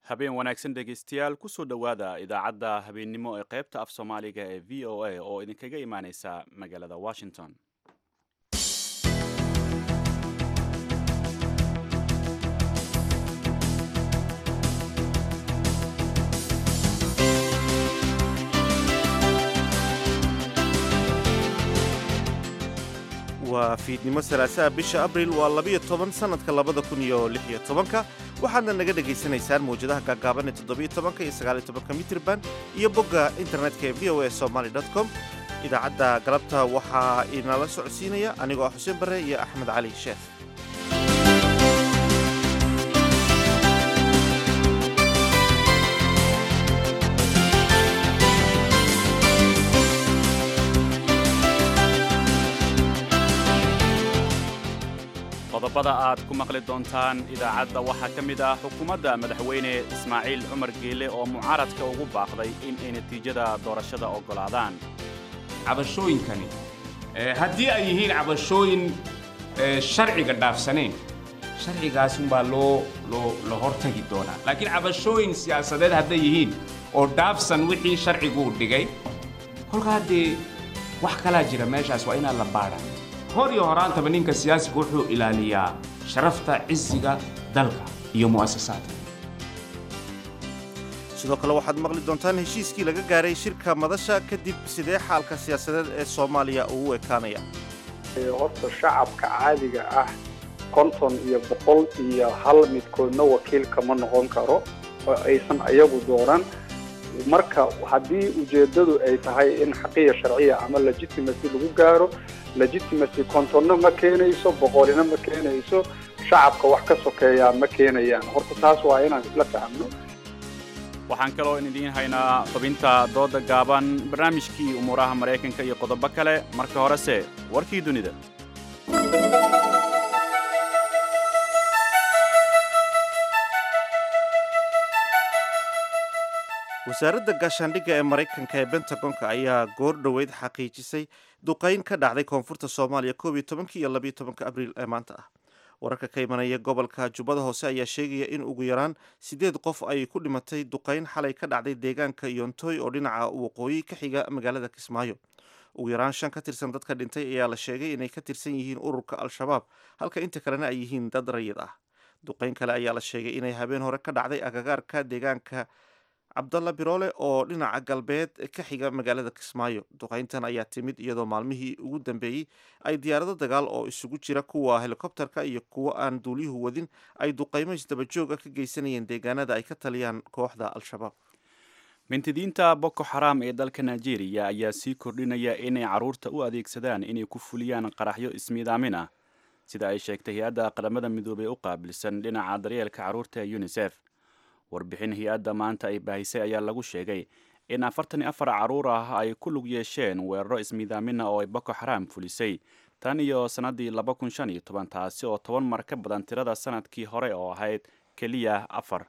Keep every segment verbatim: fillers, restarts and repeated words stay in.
habeen wanaagsan dhegaystayaal kusoo dhowaada idaacadda habeennimo ee qaybta af soomaaliga ee v o a oo idinkaga imaaneysa magaalada washington. waa fiidnimo salaasaha bisha abriil waa labiyo toban sannadka labada kun iyo lix iyo tobanka waxaadna naga dhegaysanaysaan mawjadaha gaagaaban ee toddobiyo tobanka iyo sagaaliyo tobanka mitirban iyo bogga internetka ee v o a somaly dot com. idaacadda galabta waxaa inala socodsiinaya anigoo ah xuseen barre iyo axmed cali sheekh. qodobada aad ku maqli doontaan idaacadda waxaa ka mid ah xukuumadda madaxweyne ismaaciil cumar geele oo mucaaradka ugu baaqday in ay natiijada doorashada oggolaadaan. cabashooyinkani haddii ay yihiin cabashooyin sharciga dhaafsaneen sharcigaas unbaa loo loo la hortagi doonaa, laakiin cabashooyin siyaasadeed hadday yihiin oo dhaafsan wixii sharcigu dhigay kolkaa haddee wax kalaa jira meeshaas waa inaan la baadha. hor iyo horaantaba ninka siyaasiga wuxuu ilaaliyaa sharafta cisiga dalka iyo mu'asasaadka. sidoo kale waxaad maqli doontaan heshiiskii laga gaaray shirka madasha kadib sidee xaalka siyaasadeed ee soomaaliya ugu ekaanaya. horta shacabka caadiga ah konton iyo boqol iyo hal midkoodna wakiil kama noqon karo oo aysan ayagu dooran. marka haddii ujeeddadu ay tahay in xaqiiqa sharciya ama legitimacy lagu gaaro, legitimacy kontonna ma keenayso, boqolina ma keenayso, shacabka wax ka sokeeyaa ma keenayaan. horta taas waa inaan isla fahmno. waxaan kaloo idiin haynaa xubinta dooda gaaban, barnaamijkii umuuraha maraykanka iyo qodobo kale. marka horese warkii dunida. wasaaradda gaashaandhigga ee maraykanka ee bentagonka ayaa goor dhoweyd xaqiijisay duqayn ka dhacday koonfurta soomaaliya koob iyo tobankii iyo labiyo tobanka abriil ee maanta ah. wararka ka imanaya gobolka jubbada hoose ayaa sheegaya in ugu yaraan siddeed qof ay ku dhimatay duqayn xalay ka dhacday deegaanka yontooy oo dhinaca waqooyi ka xiga magaalada kismaayo. ugu yaraan shan ka tirsan dadka dhintay ayaa la sheegay inay ka tirsan yihiin ururka al-shabaab, halka inta kalena ay yihiin dad rayid ah. duqayn kale ayaa la sheegay inay habeen hore ka dhacday agagaarka deegaanka cabdalla biroole oo dhinaca galbeed ka xiga magaalada kismaayo. duqayntan ayaa timid iyadoo maalmihii ugu dambeeyey ay diyaarado dagaal oo isugu jira kuwa helikobterka iyo kuwa aan duuliyuhu wadin ay duqaymo isdabajooga ka geysanayeen deegaanada ay ka taliyaan kooxda al-shabaab. mintidiinta boko xaram ee dalka nigeria ayaa sii kordhinaya inay carruurta u adeegsadaan inay ku fuliyaan qaraxyo ismiidaamin ah, sida ay sheegtay hay-adda qaramada midoobey u qaabilsan dhinaca daryeelka carruurta ee unisef. warbixin hay-adda maanta ay baahisay ayaa lagu sheegay in afartan iyo afar carruur ah ay ku lug yeesheen weeraro ismiidaamina oo ay boko xaram fulisay tan iyo sannaddii laba kun shan iyo toban, taasi oo toban mar ka badan tirada sanadkii hore oo ahayd keliya afar.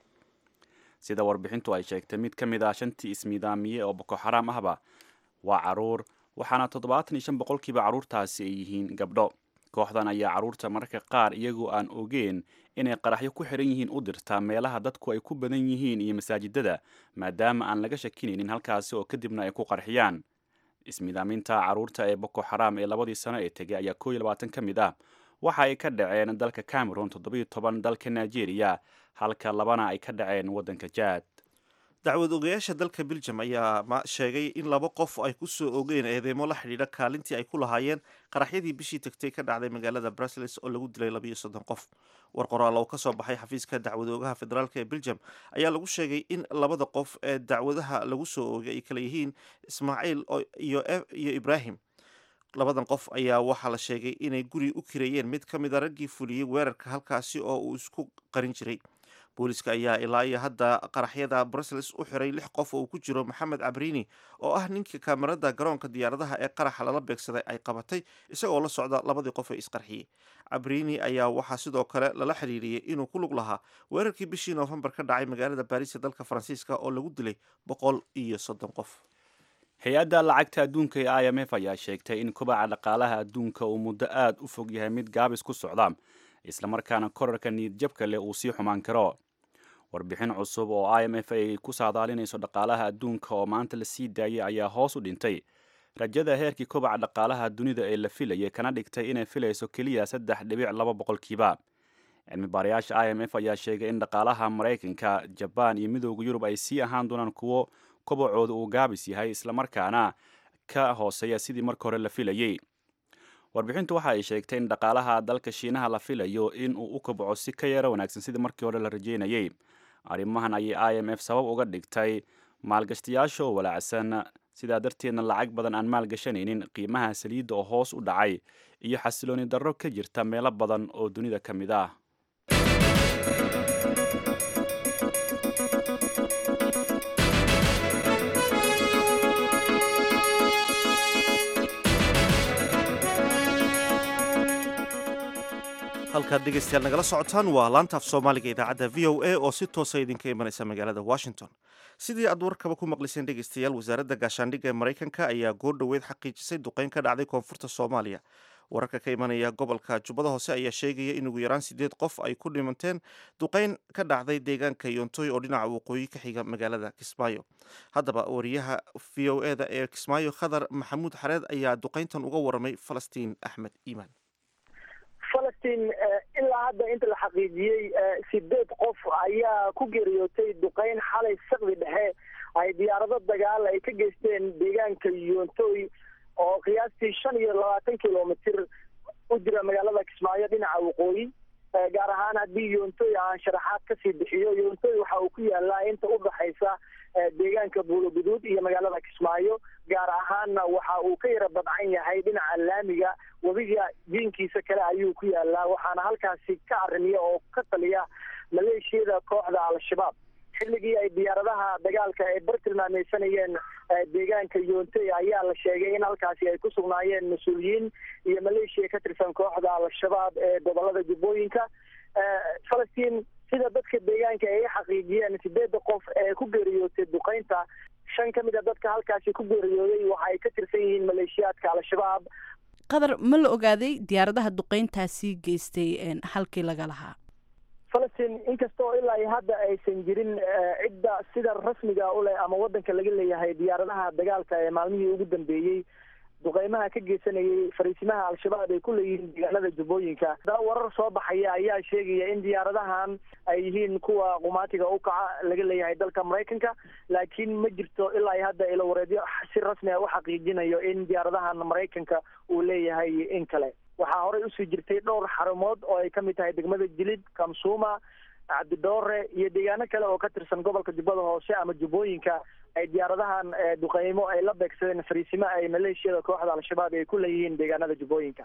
sida warbixintu ay sheegtay, mid ka mid ah shantii ismiidaamiye oo boko xaram ahba waa carruur, waxaana toddobaatan iyo shan boqolkiiba carruurtaasi ay yihiin gabdho. kooxdan ayaa carruurta mararka qaar iyagoo aan ogeen inay qaraxyo ku xiran yihiin u dirtaa meelaha dadku ay ku badan yihiin iyo masaajidada, maadaama aan laga shakinaynin halkaasi oo kadibna ay ku qarxiyaan. ismiidaaminta carruurta ee boko xaram ee labadii sano ee tegay ayaa koo iyo labaatan ka mid ah waxa ay ka dhaceen dalka cameroon, toddobiyo toban dalka nigeria, halka labana ay ka dhaceen waddanka jaad. dacwad ogayaasha dalka beljum ayaa sheegay in laba qof ay ku soo ogeen eedeymo la xidhiidha kaalintii ay ku lahaayeen qaraxyadii bishii tagtay ka dhacday magaalada brussels oo lagu dilay labiyo soddon qof. war qoraal oo ka soo baxay xafiiska dacwad oogaha federaalk ee beljum ayaa lagu sheegay in labada qof ee dacwadaha lagu soo oogay ay kala yihiin ismaaciil iyo ibraahim. labadan qof ayaa waxaa la sheegay inay guri u kireeyeen mid ka mid a raggii fuliyey weerarka halkaasi oo uu isku qarin jiray. booliska ayaa ilaa iyo hadda qaraxyada brussels u xiray lix qof oo uu ku jiro maxamed cabrini oo ah ninka kaamarada garoonka diyaaradaha ee qaraxa lala beegsaday ay qabatay isagoo la socda labadii qof ee isqarxiyey. cabrini ayaa waxaa sidoo kale lala xiriiriyey inuu ku lug lahaa weerarkii bishii noofembar ka dhacay magaalada baariis ee dalka faransiiska oo lagu dilay boqol iyo soddon qof. hay-adda lacagta adduunka ee i m f ayaa sheegtay in kobaca dhaqaalaha adduunka uu muddo aad u fog yahay mid gaabis ku socda, islamarkaana korarka niyadjabka leh uu sii xumaan karo. warbixin cusub oo i m f ay ku saadaalinayso dhaqaalaha adduunka oo maanta la sii daayay ayaa hoos u dhintay rajada heerkii kobaca dhaqaalaha dunida ee la filayay kana dhigtay inay filayso keliya saddex dhibic laba boqolkiiba cilmi baarayaasha i m f ayaa sheegay in dhaqaalaha maraykanka jabaan iyo midooda yurub ay sii ahaan doonaan kuwo kobacooda uu gaabis yahay islamarkaana ka hooseeya sidii marka hore la filayey warbixintu waxa ay sheegtay in dhaqaalaha dalka shiinaha la filayo in uu u kobco si ka yara wanaagsan sidii markii hore la rajeynayey arrimahan ayay i m f sabab uga dhigtay maalgashtayaasha oo walaacsan sidaa darteedna lacag badan aan maalgashanaynin qiimaha saliidda oo hoos u dhacay iyo xasilooni darro ka jirta meelo badan oo dunida ka mid ah halkaad dhegaystayaal nagala socotaan waa laanta af soomaaliga idaacadda v o a oo si toosa idinka imanaysa magaalada washington sidii aad warkaba ku maqlayseen dhegaystayaal wasaaradda gaashaandhigga ee maraykanka ayaa goor dhoweed xaqiijisay duqeyn ka dhacday koonfurta soomaaliya wararka ka imanaya gobolka jubbada hoose ayaa sheegaya in ugu yaraan sideed qof ay ku dhimanteen duqeyn ka dhacday deegaanka yoontoy oo dhinaca waqooyi ka xiga magaalada kismaayo haddaba wariyaha v o e da ee kismaayo khadar maxamuud xareed ayaa duqeyntan uga waramay falastiin axmed iimaan falastiin ilaa hadda inta la xaqiijiyey sideed qof ayaa ku geeriyootay duqeyn xalay saqdi dhexe ay diyaarado dagaal ay ka geysteen deegaanka yoontoy oo qiyaastii shan iyo labaatan kilomitr u jira magaalada kismaayo dhinaca waqooyi gaar ahaan haddii yoontoy aan sharaxaad kasii bixiyo yoontoy waxa uu ku yaalaa inta udhaxaysa deegaanka buuloguduud iyo magaalada kismaayo gaar ahaanna waxa uu ka yara badcan yahay dhinaca laamiga webiga diinkiisa kale ayuu ku yaalaa waxaana halkaasi ka arrimiya oo ka taliya maleeshiyada kooxda al-shabaab xilligii ay diyaaradaha dagaalka ay bartilmaameysanayeen deegaanka yoontoy ayaa la sheegay in halkaasi ay ku sugnaayeen mas-uuliyiin iyo maleeshiya ka tirsan kooxda al-shabaab ee gobolada jubbooyinka falastiin sida dadka deegaanka ay xaqiijiyeen sideeda qof ee ku geeriyootay duqeynta shan ka mid a dadka halkaasi ku geeriyooday waxa ay ka tirsan yihiin maleeshiyaadka al-shabaab qadar ma la ogaaday diyaaradaha duqeyntaasi geystay halkii laga lahaa falastiin inkastoo ilaa iyo hadda aysan jirin cidda sida rasmiga u leh ama wadanka laga leeyahay diyaaradaha dagaalka ee maalmihii ugu dambeeyey duqeymaha ka geysanayay fariisimaha al-shabaab ay ku leeyihiin deegaanada jubbooyinka haddaba warar soo baxaya ayaa sheegaya in diyaaradahan ay yihiin kuwa qumaatiga u kaca laga leeyahay dalka maraykanka laakiin ma jirto ilaa iyo hadda ilo wareedyo si rasmi a u xaqiijinayo in diyaaradahan maraykanka uu leeyahay in kale waxaa horey usii jirtay dhowr xarumood oo ay kamid tahay degmada jilid kamsuuma cabdidoore iyo deegaano kale oo ka tirsan gobolka jubbada hoose ama jubbooyinka ay diyaaradahan duqeymo ay la beegsadeen fariisimo ay maleeshiyada kooxda al-shabaab ay ku leeyihiin deegaanada jubbooyinka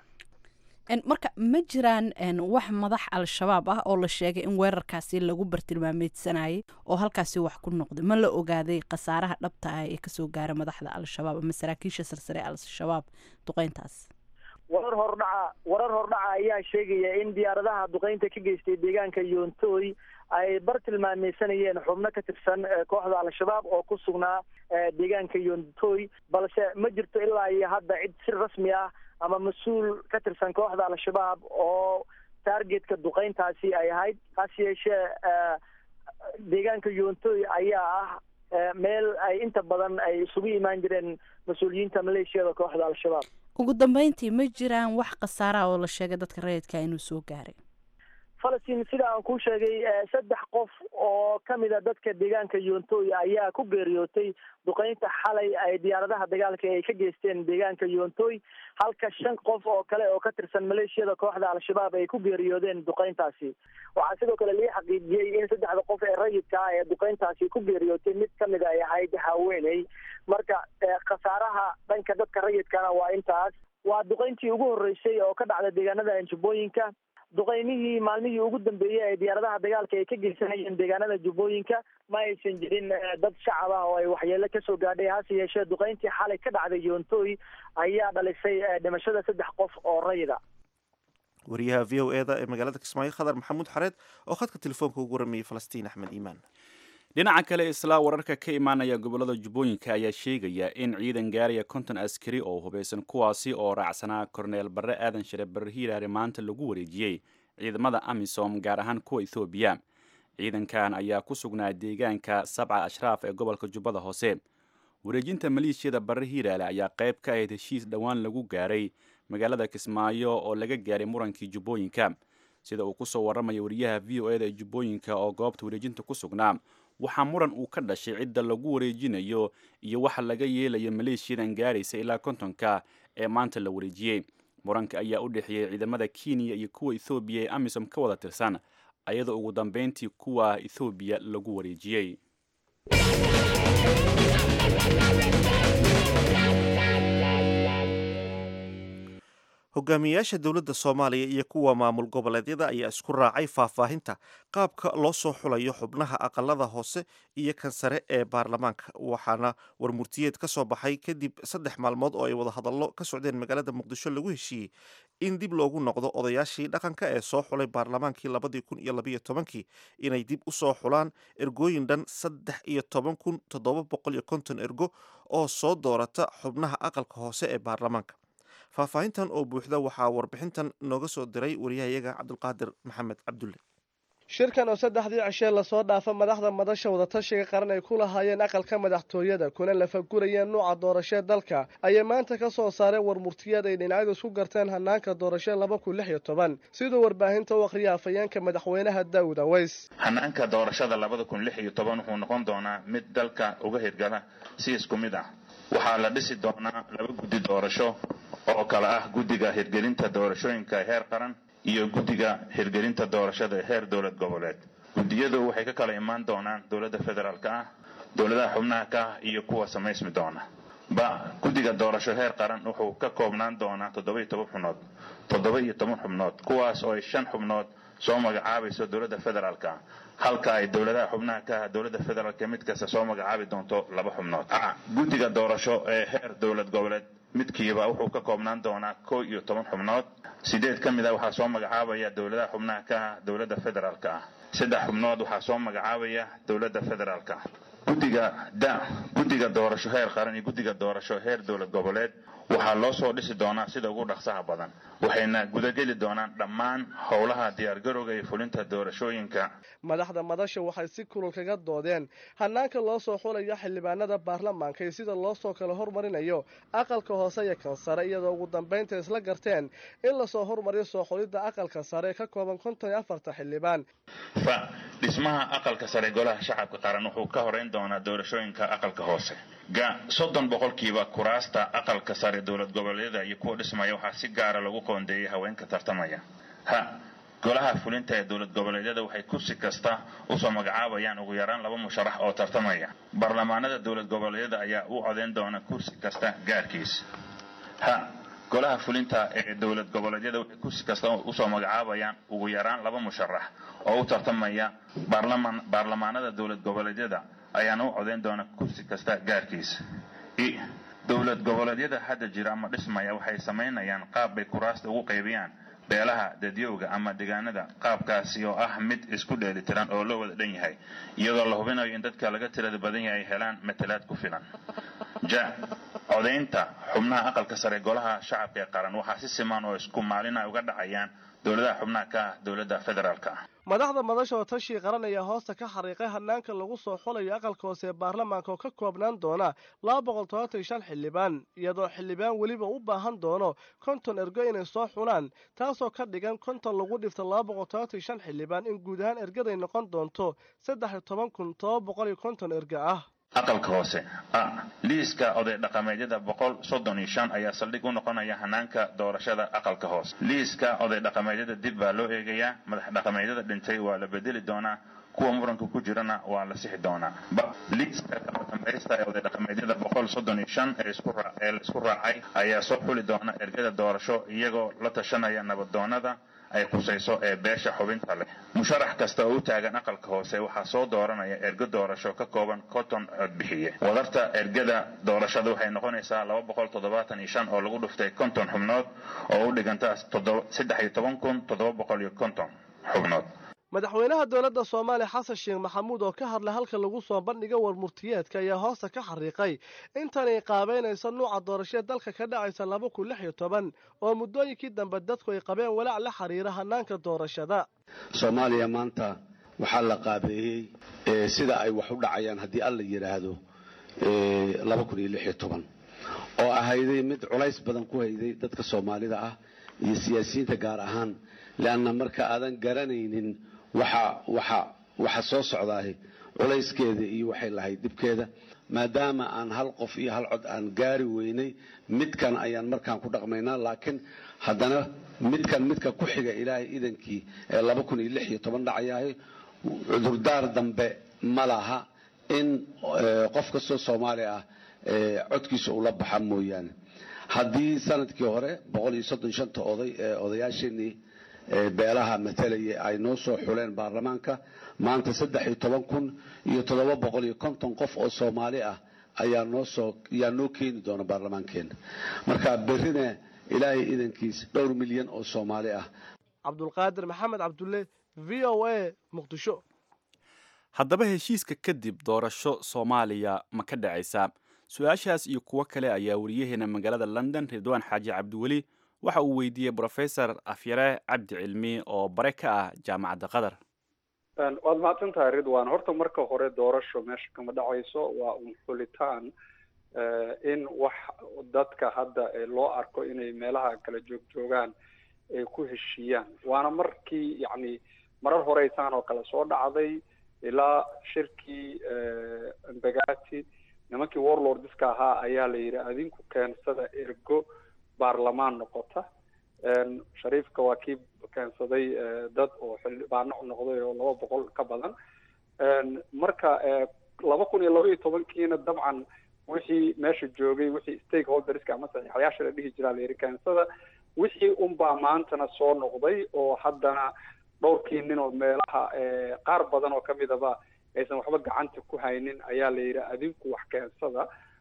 marka ma jiraan wax madax al-shabaab ah oo la sheegay in weerarkaasi lagu bartilmaameysanayay oo halkaasi wax ku noqday ma la ogaaday khasaaraha dhabta ah ee kasoo gaara madaxda al-shabaab ama saraakiisha sarsare al-shabaab duqeyntaas warar hordhaca warar hordhaca ayaa sheegaya in diyaaradaha duqeynta ka geystay deegaanka yoontoy ay bartilmaameysanayeen xubno ka tirsan kooxda al-shabaab oo ku sugnaa deegaanka yoontoy balse ma jirto ilaa iyo hadda cid si rasmi ah ama mas-uul ka tirsan kooxda al-shabaab oo targetka duqeyntaasi ay ahayd hase yeeshee deegaanka yoontoy ayaa ah meel ay inta badan ay isugu imaan jireen mas-uuliyiinta maleeshiyada kooxda al-shabaab ugu dambeyntii ma jiraan wax khasaaraha oo la sheegay dadka rayidka inuu soo gaaray falastiin sida aan kuu sheegay saddex qof oo kamid a dadka deegaanka yoontoy ayaa ku geeriyootay duqeynta xalay ay diyaaradaha dagaalka ay ka geysteen deegaanka yoontoy halka shan qof oo kale oo ka tirsan maleeshiyada kooxda al-shabaab ay ku geeriyoodeen duqeyntaasi waxaa sidoo kale lii xaqiijiyey in saddexda qof ee rayidka ah ee duqeyntaasi ku geeriyootay mid kamid ay ahayd haweeney marka khasaaraha dhanka dadka rayidkana waa intaas waa duqeyntii ugu horeysay oo ka dhacda deegaanada jubbooyinka duqeymihii maalmihii ugu dambeeyey ee diyaaradaha dagaalka ay ka geysanayeen deegaanada jubbooyinka ma aysan jirin dad shacab ah oo ay waxyeelo kasoo gaadhay hase yeeshee duqeyntii xalay ka dhacday yoontoy ayaa dhalisay dhimashada saddex qof oo rayida wariyaha v o e da ee magaalada kismaayo khadar maxamuud xareed oo khadka telefoonka ugu waramayay falastiin axmed iimaan dhinaca kale isla wararka ka imaanaya gobolada jubbooyinka ayaa sheegaya in ciidan gaaraya konton askari oo hubeysan kuwaasi oo raacsanaa korneel barre aadan shire barre hiiraare maanta lagu wareejiyey ciidamada amisom gaar ahaan kuwa ethoobiya ciidankan ayaa ku sugnaa deegaanka sabca ashraaf ee gobolka jubbada hoose wareejinta maleeshiyada barre hiiraale ayaa qayb ka ahayd heshiis dhowaan lagu gaaray magaalada kismaayo oo laga gaaray murankii jubbooyinka sida uu ku soo warramaya wariyaha v o eda ee jubbooyinka oo goobta wareejinta ku sugnaa waxaa muran uu ka dhashay cidda lagu wareejinayo iyo waxa laga yeelayo maleeshiyadan gaaraysa ilaa kontonka ee maanta la wareejiyey muranka ayaa u dhexeeyey ciidamada kenya iyo kuwa ethoobiya ee amisom ka wada tirsan ayadoo ugu dambeyntii kuwa ethoobiya lagu wareejiyey hogaamiyayaasha dowladda soomaaliya iyo kuwa maamul goboleedyada ayaa isku raacay faahfaahinta qaabka loo soo xulayo xubnaha aqalada hoose iyo kan sare ee baarlamaanka waxaana warmurtiyeed ka soo baxay kadib saddex maalmood oo ay wadahadallo ka socdeen magaalada muqdisho lagu heshiiyey in dib loogu noqdo odayaashii dhaqanka ee soo xulay baarlamaankii labadii kun iyo labayo tobankii inay dib u soo xulaan ergooyin dhan saddex iyo toban kun toddoba boqol iyo konton ergo oo soo doorata xubnaha aqalka hoose ee baarlamaanka faahfaahintan oo buuxda waxaa warbixintan nooga soo diray wariyahayaga cabdulqaadir maxamed cabdulle shirkan oo saddexdii cishee lasoo dhaafa madaxda madasha wadatashiga qaran ay ku lahaayeen aqalka madaxtooyada kuna lafagurayeen nuuca doorashee dalka ayay maanta ka soo saareen warmurtiyeed ay dhinacyadu isku garteen hanaanka doorashee laba kun lix iyo toban siduu warbaahinta u akhriya afhayeenka madaxweynaha daawud aweys hanaanka doorashada labada kun lix iyo toban wuxuu noqon doonaa mid dalka uga hirgala si isku mid ah waxaa la dhisi doonaa laba guddi doorasho oo kala ah guddiga hirgelinta doorashooyinka heer qaran iyo guddiga hirgelinta doorashada heer dowlad goboleed guddiyadu waxay ka kala imaan doonaan dowladda federaalka ah dowladaha xubnaha ka ah iyo kuwa samaysmi doona ba guddiga doorasho heer qaran wuxuu ka koobnaan doonaa toddoba iyo toban xubnood toddoba iyo toban xubnood kuwaas oo ay shan xubnood soo magacaabayso dowladda federaalka ah halka ay dowladaha xubnaha ka ah dowladda federaalka mid kasta soo magacaabi doonto laba xubnood guddiga doorasho ee heer dowlad goboleed midkiiba wuxuu ka koobnaan doonaa kow iyo toban xubnood sideed ka mid ah waxaa soo magacaabaya dowladaha xubnaha ka ah dowladda federaalka ah saddex xubnood waxaa soo magacaabaya dowladda federaalka ah guddiga da guddiga doorasho heer qaran iyo guddiga doorasho heer dowlad goboleed waxaa loo soo dhisi doonaa sida ugu dhaqsaha badan waxayna gudageli doonaan dhammaan howlaha diyaargarowga iyo fulinta doorashooyinka madaxda madasha waxay si kulul kaga doodeen hanaanka loo soo xulayo xildhibaanada baarlamaanka iyo sida loo soo kala hormarinayo aqalka hoose iyo kan sare iyadoo ugu dambeynta isla garteen in lasoo hormariyo soo xulidda aqalka sare ka kooban konton iyo afarta xildhibaan fa dhismaha aqalka sare golaha shacabka qaran wuxuu ka horeyn doonaa doorashooyinka aqalka hoose ga soddon boqolkiiba kuraasta aqalka sare dowlad goboleedyada iyo kuwa dhismaya waxaa si gaara lagu qoondeeyay haweenka tartamaya ha golaha fulinta ee dowlad goboleedyada waxay kursi kasta usoo magacaabayaan ugu yaraan laba musharax oo tartamaya baarlamaanada dowlad goboleedyada ayaa u codeyn doona kursi kasta gaarkiisa ha golaha fulinta ee dowlad goboleedyada waxay kursi kasta usoo magacaabayaan ugu yaraan laba musharax oo u tartamaya baarlamaan baarlamaanada dowlad goboleedyada ayaana u codeyn doona kursi kasta gaarkiisa dowlad goboleedyada hadda jira ama dhismaya waxay samaynayaan qaab bay kuraasta ugu qaybiyaan beelaha dadyowga ama deegaanada qaabkaasi oo ah mid isku dheelitiran oo loo wada dhan yahay iyadoo la hubinayo in dadka laga tirada badan yahay ay helaan matalaad ku filan ja codeynta xubnaha aqalka sare golaha shacabka ee qaran waxaa si siman oo isku maalin ay uga dhacayaan dowladaha xubnaha ka ah dowladda federaalka ah madaxda madasha oo tashii qaran ayaa hoosta ka xariiqay hanaanka lagu soo xulayo aqalka hoose ee baarlamaanka oo ka koobnaan doona laba boqol todobaatan iyo shan xildhibaan iyadoo xildhibaan weliba u baahan doono konton ergo inay soo xulaan taasoo ka dhigan konton lagu dhifto laba boqol todobaatan iyo shan xildhibaan in guud ahaan ergaday noqon doonto saddex iyo toban kun todoba boqol iyo konton erga ah aqalka hoose liiska oday dhaqameedyada boqol soddon iyo shan ayaa saldhig u noqonaya hanaanka doorashada aqalka hoose liiska oday dhaqameedyada dib baa loo eegayaa madax dhaqameedyada dhintay waa la bedeli doonaa kuwa muranka ku jirana waa la sixi doonaa liiska dambaysta ee oday dhaqameedyada boqol soddon iyo shan ee isku ee la isku raacay ayaa soo xuli doona ergada doorasho iyagoo la tashanaya nabaddoonada ay khusayso ee beesha xubinta leh musharax kasta oo u taagan aqalka hoose waxaa soo dooranaya ergo doorasho ka kooban konton codbixiye wadarta ergada doorashada waxay noqonaysaa laba boqol toddobaatan iyo shan oo lagu dhuftay konton xubnood oo u dhiganta saddex iyo toban kun toddoba boqol iyo konton xubnood madaxweynaha dowladda soomaaliya xasan sheekh maxamuud oo ka hadlay halka lagu soo bandhiga warmurtiyeedka ayaa hoosta ka xariiqay intanay qaabeynaysa nuuca doorashee dalka ka dhacaysa laba kun lix iyo toban oo muddooyinkii dambe dadku ay qabeen walaac la xiriira hanaanka doorashada soomaaliya maanta waxaa la qaabeeyey sida ay wax u dhacayaan haddii alla yidhaahdo laba kun iyo lix iyo toban oo ahayday mid culays badan ku hayday dadka soomaalida ah iyo siyaasiyiinta gaar ahaan leanna marka aadan garanaynin waxa waxa waxa soo socdaahay culayskeeda iyo waxay lahayd dibkeeda maadaama aan hal qof iyo hal cod aan gaari weynay midkan ayaan markaan ku dhaqmaynaa laakiin haddana midkan midka ku xiga ilaahay idankii ee laba kun iyo lix iyo toban dhacayahay cudurdaar dambe ma laha in qof kastoo soomaali ah codkiisa ula baxa mooyaane haddii sanadkii hore boqol iyo soddon shanta oday ee odayaasheenii beelaha matalaya ay noo soo xuleen baarlamaanka maanta saddex iyo toban kun iyo toddoba boqol iyo konton qof oo soomaali ah ayaa noo soo ayaa noo keeni doona baarlamaankeena marka berrina ilaahay idankiis dhowr milyan oo soomaali ah. cabdulqaadir maxamed cabdulle v o a muqdisho. haddaba heshiiska kadib doorasho soomaaliya ma ka dhacaysaa? su-aashaas iyo kuwo kale ayaa wariyaheena magaalada london ridwaan xaaji cabdiweli waxa uu weydiiyey brofesor afyare cabdi cilmi oo bare ka ah jaamacadda qatar. waad mahadsan tahay ridwan. horta marka hore doorasho meesha kama dhacayso, waa un xulitaan in wax dadka hadda loo arko inay meelaha kala joogjoogaan ay ku heshiiyaan. waana markii yacni marar horeysaan oo kale soo dhacday ilaa shirkii embagati nimankii warlordska ahaa ayaa la yidhi adinku keensada ergo baarlamaan noqota. shariifka waa kii keensaday dad oo xildhibaano noqday oo laba boqol ka badan. marka laba kun iyo laba iyo tobankiina dabcan wixii meesha joogay wixii stakeholderska ama saxiixayaasha la dhihi jiraa la yidhi keensada wixii unbaa maantana soo noqday oo haddana dhowrkii nin oo meelaha qaar badan oo kamidaba aysan waxba gacanta ku haynin ayaa la yidhi adinku wax keensada.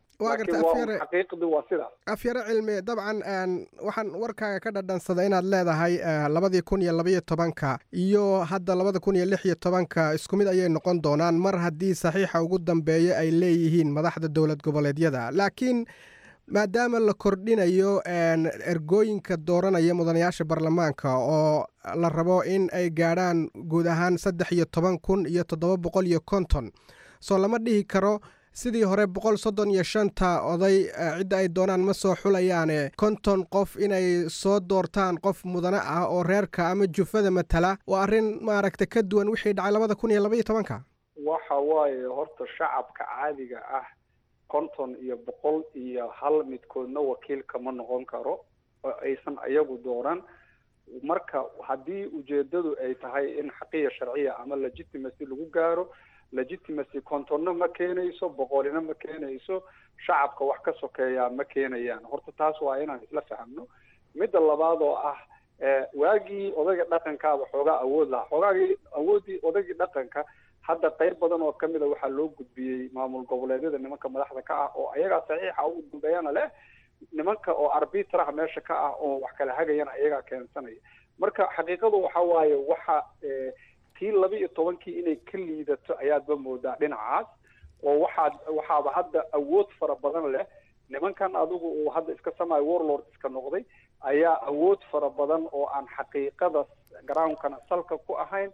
xaqiiqdu waa sidaas. afyare cilmi dabcan waxaan warkaaga ka dhadhansaday inaad leedahay labadii kun iyo labaiyo tobanka iyo hadda labada kun iyo lix iyo tobanka isku mid ayay noqon doonaan mar haddii saxiixa ugu dambeeya ay leeyihiin madaxda dowlad goboleedyada. laakiin maadaama la kordhinayo ergooyinka dooranaya mudanayaasha baarlamaanka oo la rabo in ay gaadhaan guud ahaan saddex iyo toban kun iyo toddoba boqol iyo konton soo lama dhihi karo sidii hore boqol soddon iyo shanta oday cidda ay doonaan ma soo xulayaane konton qof inay soo doortaan qof mudane ah oo reerka ama jufada matala waa arrin maaragta ka duwan wixii dhacay labada kun iyo labaiyo tobanka. waxa waaye horta shacabka caadiga ah konton iyo boqol iyo hal midkoodna wakiilka ma noqon karo oo aysan iyagu dooran. marka haddii ujeedadu ay tahay in xaqiya sharciya ama legitimacy lagu gaaro, legitimacy kontonna ma keenayso, boqolina ma keenayso, shacabka wax ka sokeeyaa ma keenayaan. horta taas waa inaan isla fahamno. midda labaad oo ah waagii odayga dhaqankaaba xoogaa awood lahaa, xoogaagii awoodii odaygii dhaqanka hadda qayb badan oo kamid a waxaa loo gudbiyey maamul goboleedyada nimanka madaxda ka ah oo ayagaa saxiixa ugu dambeeyana leh, nimanka oo arbitraha meesha ka ah oo wax kala hagayana ayagaa keensanaya. marka xaqiiqadu waxa waaye waxa tii laba iyo tobankii inay ka liidato ayaadba moodaa dhinacaas oo waxaad waxaaba hadda awood fara badan leh nimankan adigu uu hadda iska samayo warlord iska noqday ayaa awood fara badan oo aan xaqiiqada groundkana salka ku ahayn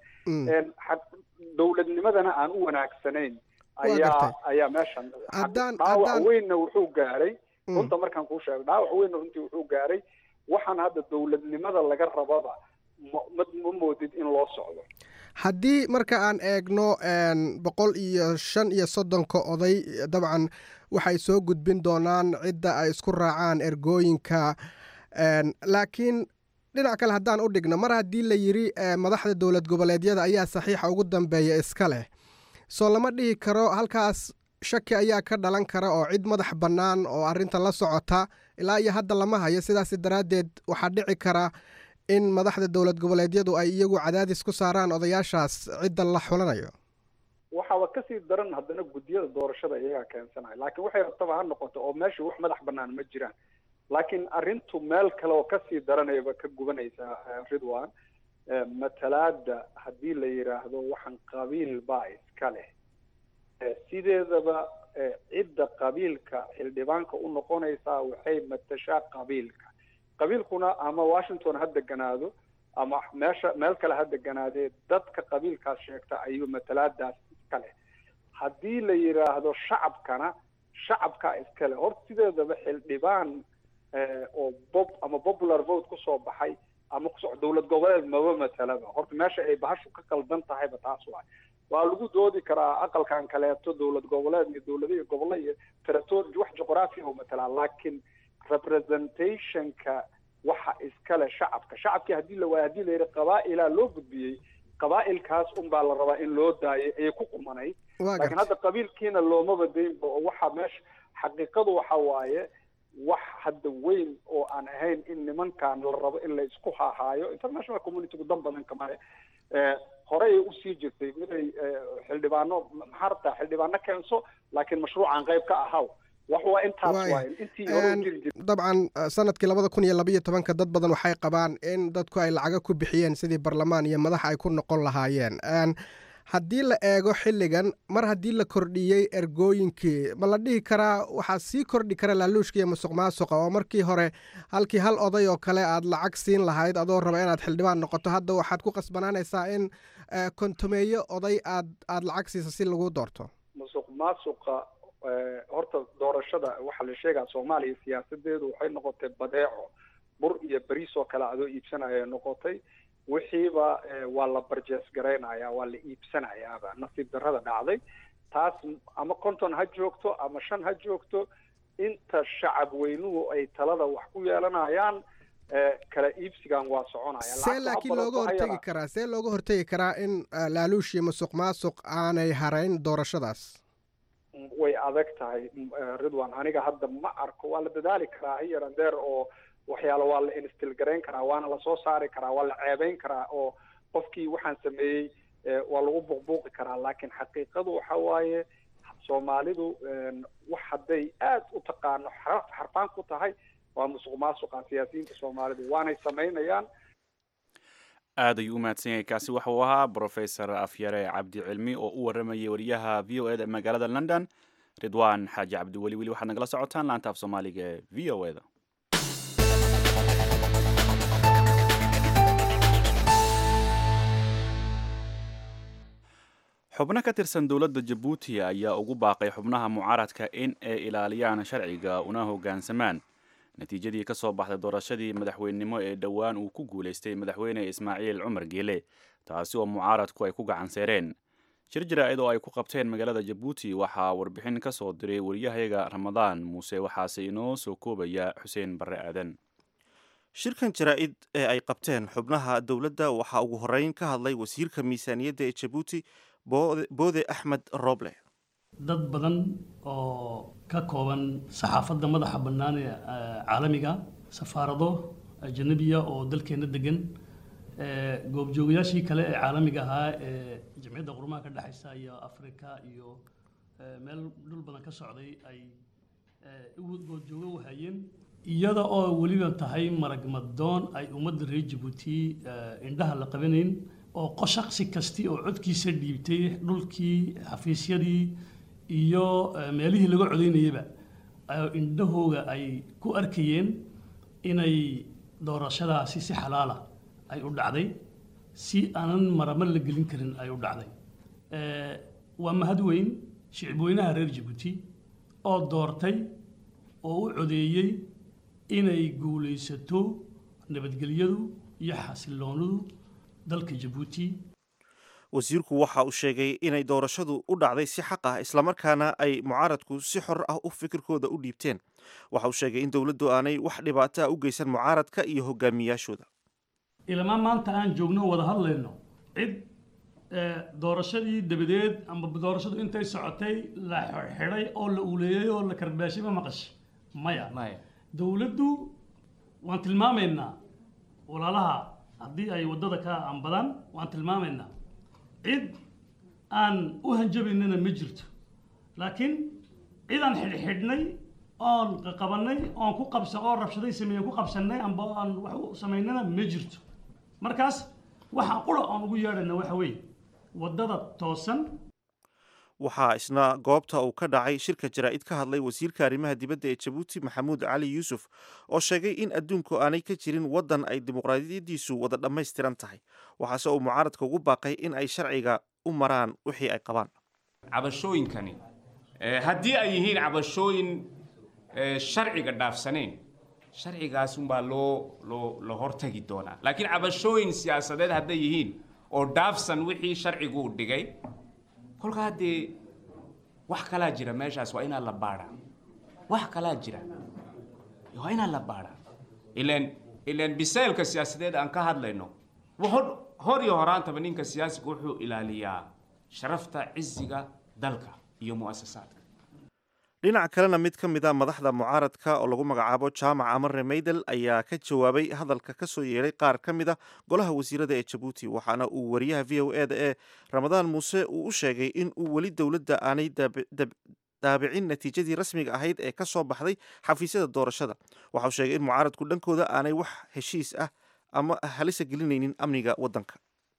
dowladnimadana aan u wanaagsanayn ayaa ayaa meeshan dhaawac weynna wuxuu gaaray runta markaan kuu sheego dhaawac weynna runtii wuxuu gaaray waxaan hadda dowladnimada laga rababa ma moodid in loo socdo. haddii marka aan eegno boqol iyo shan iyo soddonka oday dabcan waxay soo gudbin doonaan cidda ay isku raacaan ergooyinka, laakiin dhinac kale haddaan u dhigno mar haddii la yidhi madaxda dowlad goboleedyada ayaa saxiixa ugu dambeeya iska leh, soo lama dhihi karo halkaas shaki ayaa ka dhalan kara oo cid madax bannaan oo arrinta la socota ilaa iyo hadda lama hayo. sidaas daraaddeed waxaa dhici kara in madaxda dowlad goboleedyadu ay iyagu cadaadis ku saaraan odayaashaas cidda la xulanayo. waxaaba kasii daran haddana guddiyada doorashada iyagaa keensanayo, laakiin waxay rabtaba ha noqoto oo meesha wax madax bannaan ma jiraan. laakiin arrintu meel kale oo kasii daranayaba ka gubanaysaa ridwan. matalaada haddii la yidhaahdo waxaan qabiil baa iska leh, sideedaba cidda qabiilka xildhibaanka u noqonaysaa waxay matashaa qabiilka. qabiilkuna ama washington ha deganaado ama meesha meel kale ha deganaadee dadka qabiilkaas sheegta ayuu matalaadaas iskale. haddii la yidhaahdo shacabkana shacabkaa iskale, horta sideedaba xildhibaan oo bob ama popular vote kusoo baxay ama kusoo dowlad goboleed maba matalaba. horta meesha ay bahashu ka qaldan tahayba taas waay. waa lagu doodi karaa aqalkan kaleeto dowlad goboleed iyo dowladihi gobolle iyo territory wax juqraafi oo matalaa, laakiin representationka waxa iskale shacabka. shacabkii haddii la waaya hadii la yidhi qabaa'ilaa loo gudbiyey, qabaa'ilkaas unbaa la rabaa in loo daayay ayay ku qumanay. laakiin hadda qabiilkiina loomaba daynba oo waxa meesha xaqiiqadu waxa waaye wax hadda weyn oo aan ahayn in nimankan la rabo in la isku hahaayo. international communitygu dan badan kamale horey usii jirtay miday xildhibaano maxaa rabtaa xildhibaano keenso laakiin mashruucan qayb ka ahaw wax waa intaas waay intii hore jiri jirtay. dabcan sanadkii labada kun iyo labaiyo tobanka dad badan waxay qabaan in dadku ay lacaga ku bixiyeen sidii barlamaan iyo madax ay ku noqon lahaayeen. haddii la eego xilligan mar haddii la kordhiyey ergooyinkii ma la dhihi karaa waxaa sii kordhi kara laaluushka iyo musuq maasuqa oo markii hore halkii hal oday oo kale aad lacag siin lahayd adoo raba inaad xildhibaan noqoto hadda waxaad ku qasbanaanaysaa in kontomeeyo oday aad aad lacag siisa si lagu doorto. musuq maasuqa horta doorashada waxaa la sheegaa soomaaliya siyaasadeedu waxay noqotay badeeco bur iyo bariis oo kale adoo iibsanaya noqotay. wixiiba waa la barjees garaynaya waa la iibsanayaaba nasiib darrada dhacday taas. ama konton ha joogto ama shan ha joogto, inta shacab weynuhu ay talada wax ku yeelanayaan kala iibsigan waa soconaya. see laakiin looga hortegi karaa see looga hortegi karaa in laaluush iyo musuq maasuq aanay harayn doorashadaas? way adag tahay Ridwan, aniga hadda ma arko. waa la dadaali karaa hiyaran deer oo waxyaalo waa la instil garayn karaa, waana lasoo saari karaa, waa la ceebeyn karaa oo qofkii waxaan sameeyey waa lagu buuqbuuqi karaa. laakiin xaqiiqadu waxa waaye soomaalidu wax hadday aad u taqaano xarfaan ku tahay waa musuq maasuqa siyaasiyiinta soomaalidu waanay samaynayaan. aad ayuu u mahadsan yahay. kaasi waxa uu ahaa professor afyare cabdi cilmi oo u waramayay wariyaha v o eda magaalada london ridwaan xaaji cabdiweli. weli waxaad nagala socotaan laanta af soomaaliga ee v o eda. xubno ka tirsan dowladda jabuuti ayaa ugu baaqay xubnaha mucaaradka in ay ilaaliyaan sharciga una hoggaansamaan natiijadii ka soo baxday doorashadii madaxweynenimo ee dhowaan uu ku guulaystay madaxweyne ismaaciil cumar geele, taasi oo mucaaradku ay ku gacan seereen. shir jaraa'id oo ay ku qabteen magaalada jabuuti waxaa warbixin ka soo diray wariyahayaga ramadaan muuse, waxaase inoo soo koobaya xuseen barre aadan. shirkan jaraa'id ee ay qabteen xubnaha dowladda waxaa ugu horreyn ka hadlay wasiirka miisaaniyadda ee jabuuti boode axmed roble. dad badan oo ka kooban saxaafadda madaxa bannaan ee caalamiga, safaarado ajnabiya oo dalkeena degan, goobjoogayaashii kale ee caalamiga ahaa ee jamciyadda qurumaha ka dhexaysa iyo afrika iyo meel dhul badan ka socday ay goobjoogo u hayeen, iyada oo weliba tahay marag madoon ay ummadda reer jabuuti indhaha la qabanayn oo shaqsi kasti oo codkiisa dhiibtay dhulkii xafiisyadii iyo meelihii laga codaynayaba indhahooga ay ku arkayeen inay doorashadaasi si xalaala ay u dhacday, si aanan marama la gelin karin ay u dhacday. waa mahad weyn shicibweynaha reer jabuuti oo doortay oo u codeeyey inay guulaysato nabadgelyadu iyo xasiloonadu dalka jabuuti. wasiirku waxa uu sheegay inay doorashadu u dhacday si xaq ah islamarkaana ay mucaaradku si xor ah u fikirkooda u dhiibteen. waxa uu sheegay in dowladdu aanay wax dhibaato ah u geysan mucaaradka iyo hogaamiyaashooda. ilmaa maanta aan joogno wada hadlayno cid doorashadii dabadeed ama doorashadu intay socotay la xidhay oo la uleeyey oo la karbaashay ma maqashay? maya maya. dowladdu waan tilmaamaynaa walaalaha haddii ay waddada ka ambadaan, waan tilmaamaynaa cid aan u hanjabaynana ma jirto, laakiin cid aan xidhxidhnay oon qabannay oon ku qabsa oo rabshaday sameeyeen ku qabsannay amba aan wax u samaynana ma jirto. markaas waxaan qura oon ugu yeedhayna waxa weeye waddada toosan. waxaa isna goobta uu ka dhacay shirka jaraa'id ka hadlay wasiirka arrimaha dibadda ee jabuuti maxamuud cali yuusuf oo sheegay in adduunku aanay ka jirin waddan ay dimuqraadiyaddiisu wada dhammaystiran tahay waxaase uu mucaaradka ugu baaqay in ay sharciga u maraan wixii ay qabaan. cabashooyinkani haddii ay yihiin cabashooyin sharciga dhaafsaneen sharcigaas unbaa loo loo la hortagi doonaa laakiin cabashooyin siyaasadeed hadday yihiin oo dhaafsan wixii sharcigu dhigay kolka haddee wax kalaa jira meeshaas waa inaan la baadhaa wax kalaa jira waa inaan la baadhaa ilaan ilaan biseelka siyaasadeed aan ka hadlayno hor iyo horaantaba ninka siyaasiga wuxuu ilaaliyaa sharafta cisiga dalka iyo mu'asasaadka. dhinaca kalena mid ka mid a madaxda mucaaradka oo lagu magacaabo jaamac amare maydel ayaa ka jawaabay hadalka ka soo yeedhay qaar ka mid a golaha wasiirada ee jabuuti waxaana uu wariyaha v o eda ee ramadaan muuse uu u sheegay in uu weli dowladda aanay daabicin natiijadii rasmiga ahayd ee ka soo baxday xafiisyada doorashada waxa uu sheegay in mucaaradku dhankooda aanay wax heshiis ah ama halisa gelinaynin amniga waddanka.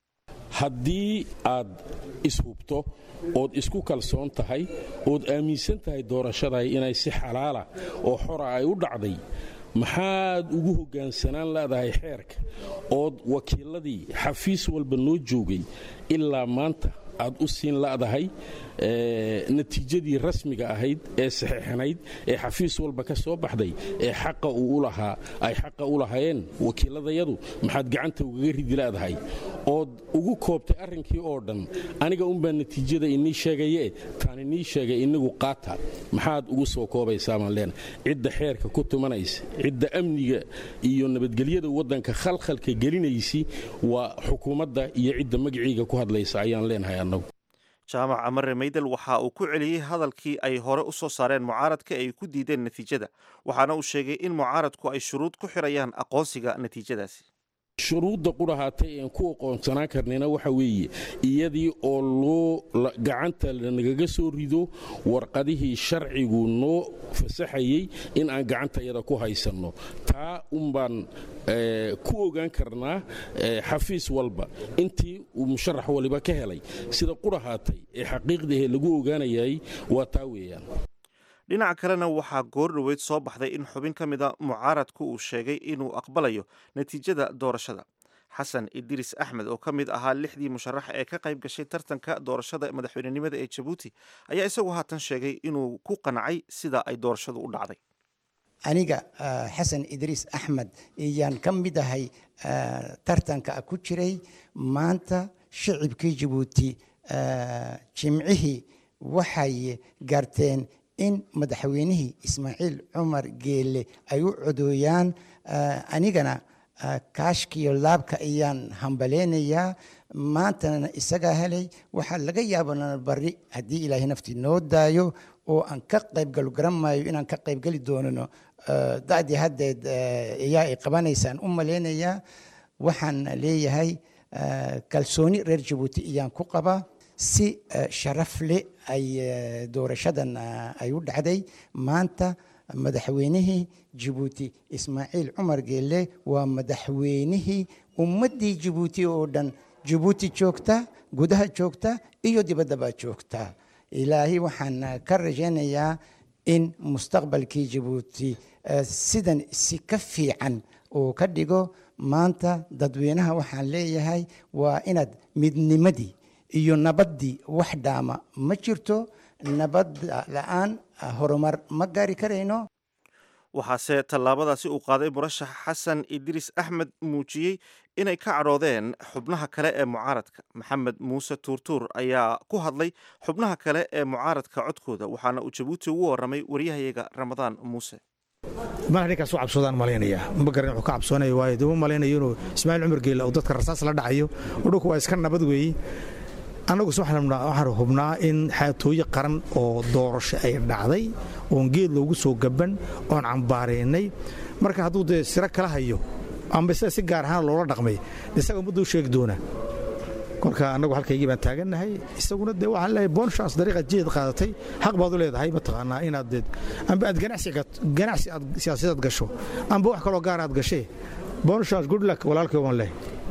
haddii aad ishubto ood isku kalsoon tahay ood aaminsan tahay doorashaday inay si xalaala oo xora ay u dhacday maxaad ugu hoggaansanaan leedahay xeerka ood wakiiladii xafiis walba noo joogay ilaa maanta aad u siin leedahay natiijadii rasmiga ahayd ee saxiixanayd ee xafiis walba ka soo baxday ee xaqa uu u lahaa ay xaqa u lahaayeen wakiiladayadu maxaad gacanta ugaga ridi leedahay ood ugu koobtay arrinkii oo dhan aniga unbaa natiijada inii sheegaye taan inii sheegay inagu qaata maxaad ugu soo koobaysaa maan leena cidda xeerka ku tumanaysa cidda amniga iyo nabadgelyada waddanka khalkhalka gelinaysi waa xukuumadda iyo cidda magaciiga ku hadlaysa ayaan leenahay annagu. jaamac amare maydel waxa uu ku celiyey hadalkii ay hore u soo saareen mucaaradka ay ku diideen natiijada waxaana uu sheegay in mucaaradku ay shuruud ku xirayaan aqoonsiga natiijadaasi. shuruudda qudhahaatay een ku aqoonsanaan karnayna waxa weeye iyadii oo loo gacanta lanagaga soo rido warqadihii sharcigu noo fasaxayey in aan gacantayada ku haysanno taa unbaan ku ogaan karnaa xafiis walba intii uu musharax waliba ka helay sida qudhahaatay ee xaqiiqdahe lagu ogaanayay waa taa weeyaan. dhinaca kalena waxaa goor dhoweyd soo baxday in xubin ka mid a mucaaradku uu sheegay inuu aqbalayo natiijada doorashada. xasan idriis axmed oo ka mid ahaa lixdii musharax ee ka qayb gashay tartanka doorashada madaxweynenimada ee jabuuti ayaa isagu haatan sheegay inuu ku qancay sida ay doorashadu u dhacday. aniga xasan idriis axmed ayaan ka mid ahay tartanka ku jiray maanta shicibkii jabuuti jimcihii waxay garteen in madaxweynihii ismaaciil cumar geelle ay u codooyaan anigana kaashkiyo laabka ayaan hambaleynayaa maantana isagaa helay waxaa laga yaabana bari haddii ilaahay naftii noo daayo oo aan ka qaybgalo garan maayo inaan ka qaybgeli doonano da'dii haddeed ayaa ay qabanaysaan u maleynayaa waxaan leeyahay kalsooni reer jabuuti ayaan ku qabaa si sharaf leh ay doorashadan ay u dhacday maanta madaxweynihii jabuuti ismaaciil cumar geelle waa madaxweynihii ummaddii jabuuti oo dhan jabuuti joogta gudaha joogta iyo dibaddaba joogta ilaahay waxaan ka rajaynayaa in mustaqbalkii jabuuti sidan si ka fiican uu ka dhigo maanta dadweynaha waxaan leeyahay waa inaad midnimadii iyo nabaddii wax dhaama ma jirto nabad la'aan horumar ma gaari karayno. waxaase tallaabadaasi uu qaaday murashax xasan idriis axmed muujiyey inay ka cadhoodeen xubnaha kale ee mucaaradka. maxamed muuse tuurtuur ayaa ku hadlay xubnaha kale ee mucaaradka codkooda waxaana uu jabuuti ugu warramay waryahayaga ramadaan muuse. mar ninkaas u cabsoodaan malaynaya ma garan wuxuu ka cabsoonaya waayo dib u malaynayo inuu ismaaciil cumar geelle uu dadka rasaas la dhacayo dhulku waa iska nabad weeye annagu waxaan hubnaa in xaatooye qaran oo doorasho ay dhacday oon geed loogu soo gaban oon cambaaraynay marka hadduu dee siro kala hayo amba sida si gaar ahaan loola dhaqmay isaga ummaddu sheegi doona kolka annagu halkaygii baan taagannahay isaguna dee waxaan leeyahay bonshans dariiqaad jeed qaadatay xaq baad u leedahay mataqaanaa inaad deed amba aad ganacsi aad siyaasadaad gasho amba wax kaloo gaar aad gashee bonshans good luck walaalkay waan leeyahay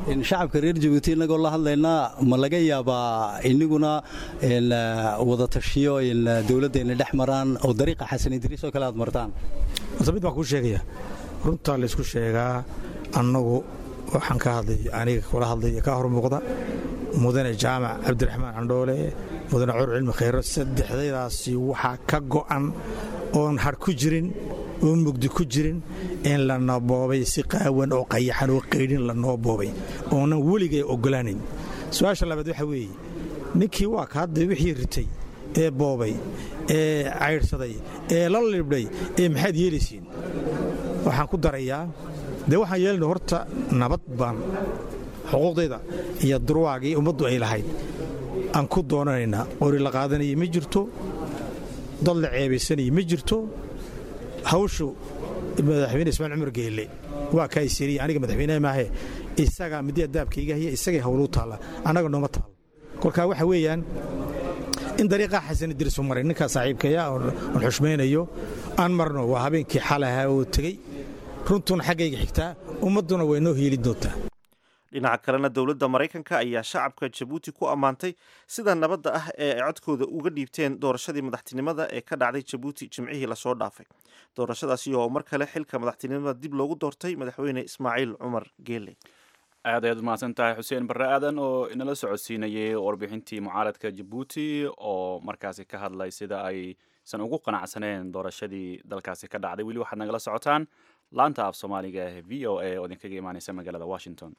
shacabka reer jabuuti innagoo la hadlaynaa ma laga yaabaa iniguna wada tashiyo dowladdeenna dhex maraan oo dariiqa xasan idriis oo kale aad martaan horta mid baan kuu sheegaya runtaa laysku sheegaa annagu waxaan ka hadlay aniga kula hadlay ka hor muuqda mudane jaamac cabdiraxmaan candhoole mudane cur cilmi khayro saddexdaydaasi waxaa ka go'an oon har ku jirin oo mugdi ku jirin in la naboobay si qaawan oo qayaxan oo qaydhin la noo boobay oonan weligay ogolaanayn su-aasha labaad waxa weeye ninkii waa ka hadday wixii ritay ee boobay ee caydhsaday ee la libdhay ee maxaad yeelaysiin waxaan ku darayaa dee waxaan yeelina horta nabad baan xuquuqdayda iyo durwaagii ummaddu ay lahayd aan ku doonanaynaa qori la qaadanaya ma jirto dad la ceebaysanaya ma jirto hawshu madaxweyne ismaaciil cumar geelle waa kaa isiriye aniga madaxweyneha maahe isagaa midii adaabkayga haya isagay hawluu taalla annaga nooma taalo kolkaa waxa weeyaan in dariiqaa xasan idriisu maray ninkaa saaxiibkaya oon xushmaynayo aan marno waa habeenkii xalaha oo tegey runtuna xaggayga xigtaa ummadduna way noo hiili doontaa dhinaca kalena dowladda maraykanka ayaa shacabka jabuuti ku ammaantay sida nabadda ah ee ay codkooda uga dhiibteen doorashadii madaxtinimada ee ka dhacday jabuuti jimcihii lasoo dhaafay doorashadaasi oo mar kale xilka madaxtinimada dib loogu doortay madaxweyne ismaaciil cumar geele aad ayaad umahadsan tahay xuseen barre aadan oo inala socodsiinayay warbixintii mucaaradka jabuuti oo markaasi ka hadlay sida aysan ugu qanacsaneen doorashadii dalkaasi ka dhacday weli waxaad nagala socotaan laanta af soomaaliga ee v o a oo idinkaga imaaneysa magaalada washington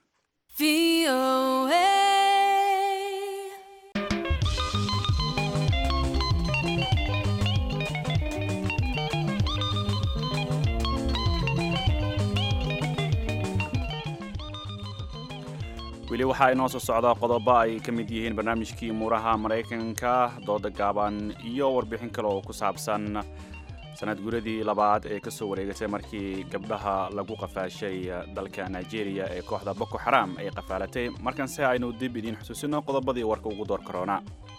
weli waxaa inoo soo socdaa qodobo ay ka mid yihiin barnaamijkii umuuraha maraykanka dooda gaaban iyo warbixin kale oo ku saabsan sanad guradii labaad ee kasoo wareegatay markii gabdhaha lagu qafaashay dalka nigeria ee kooxda boko xaram ay qafaalatay markanse aynu dib idiin xusuusino qodobadii warka ugu door karoona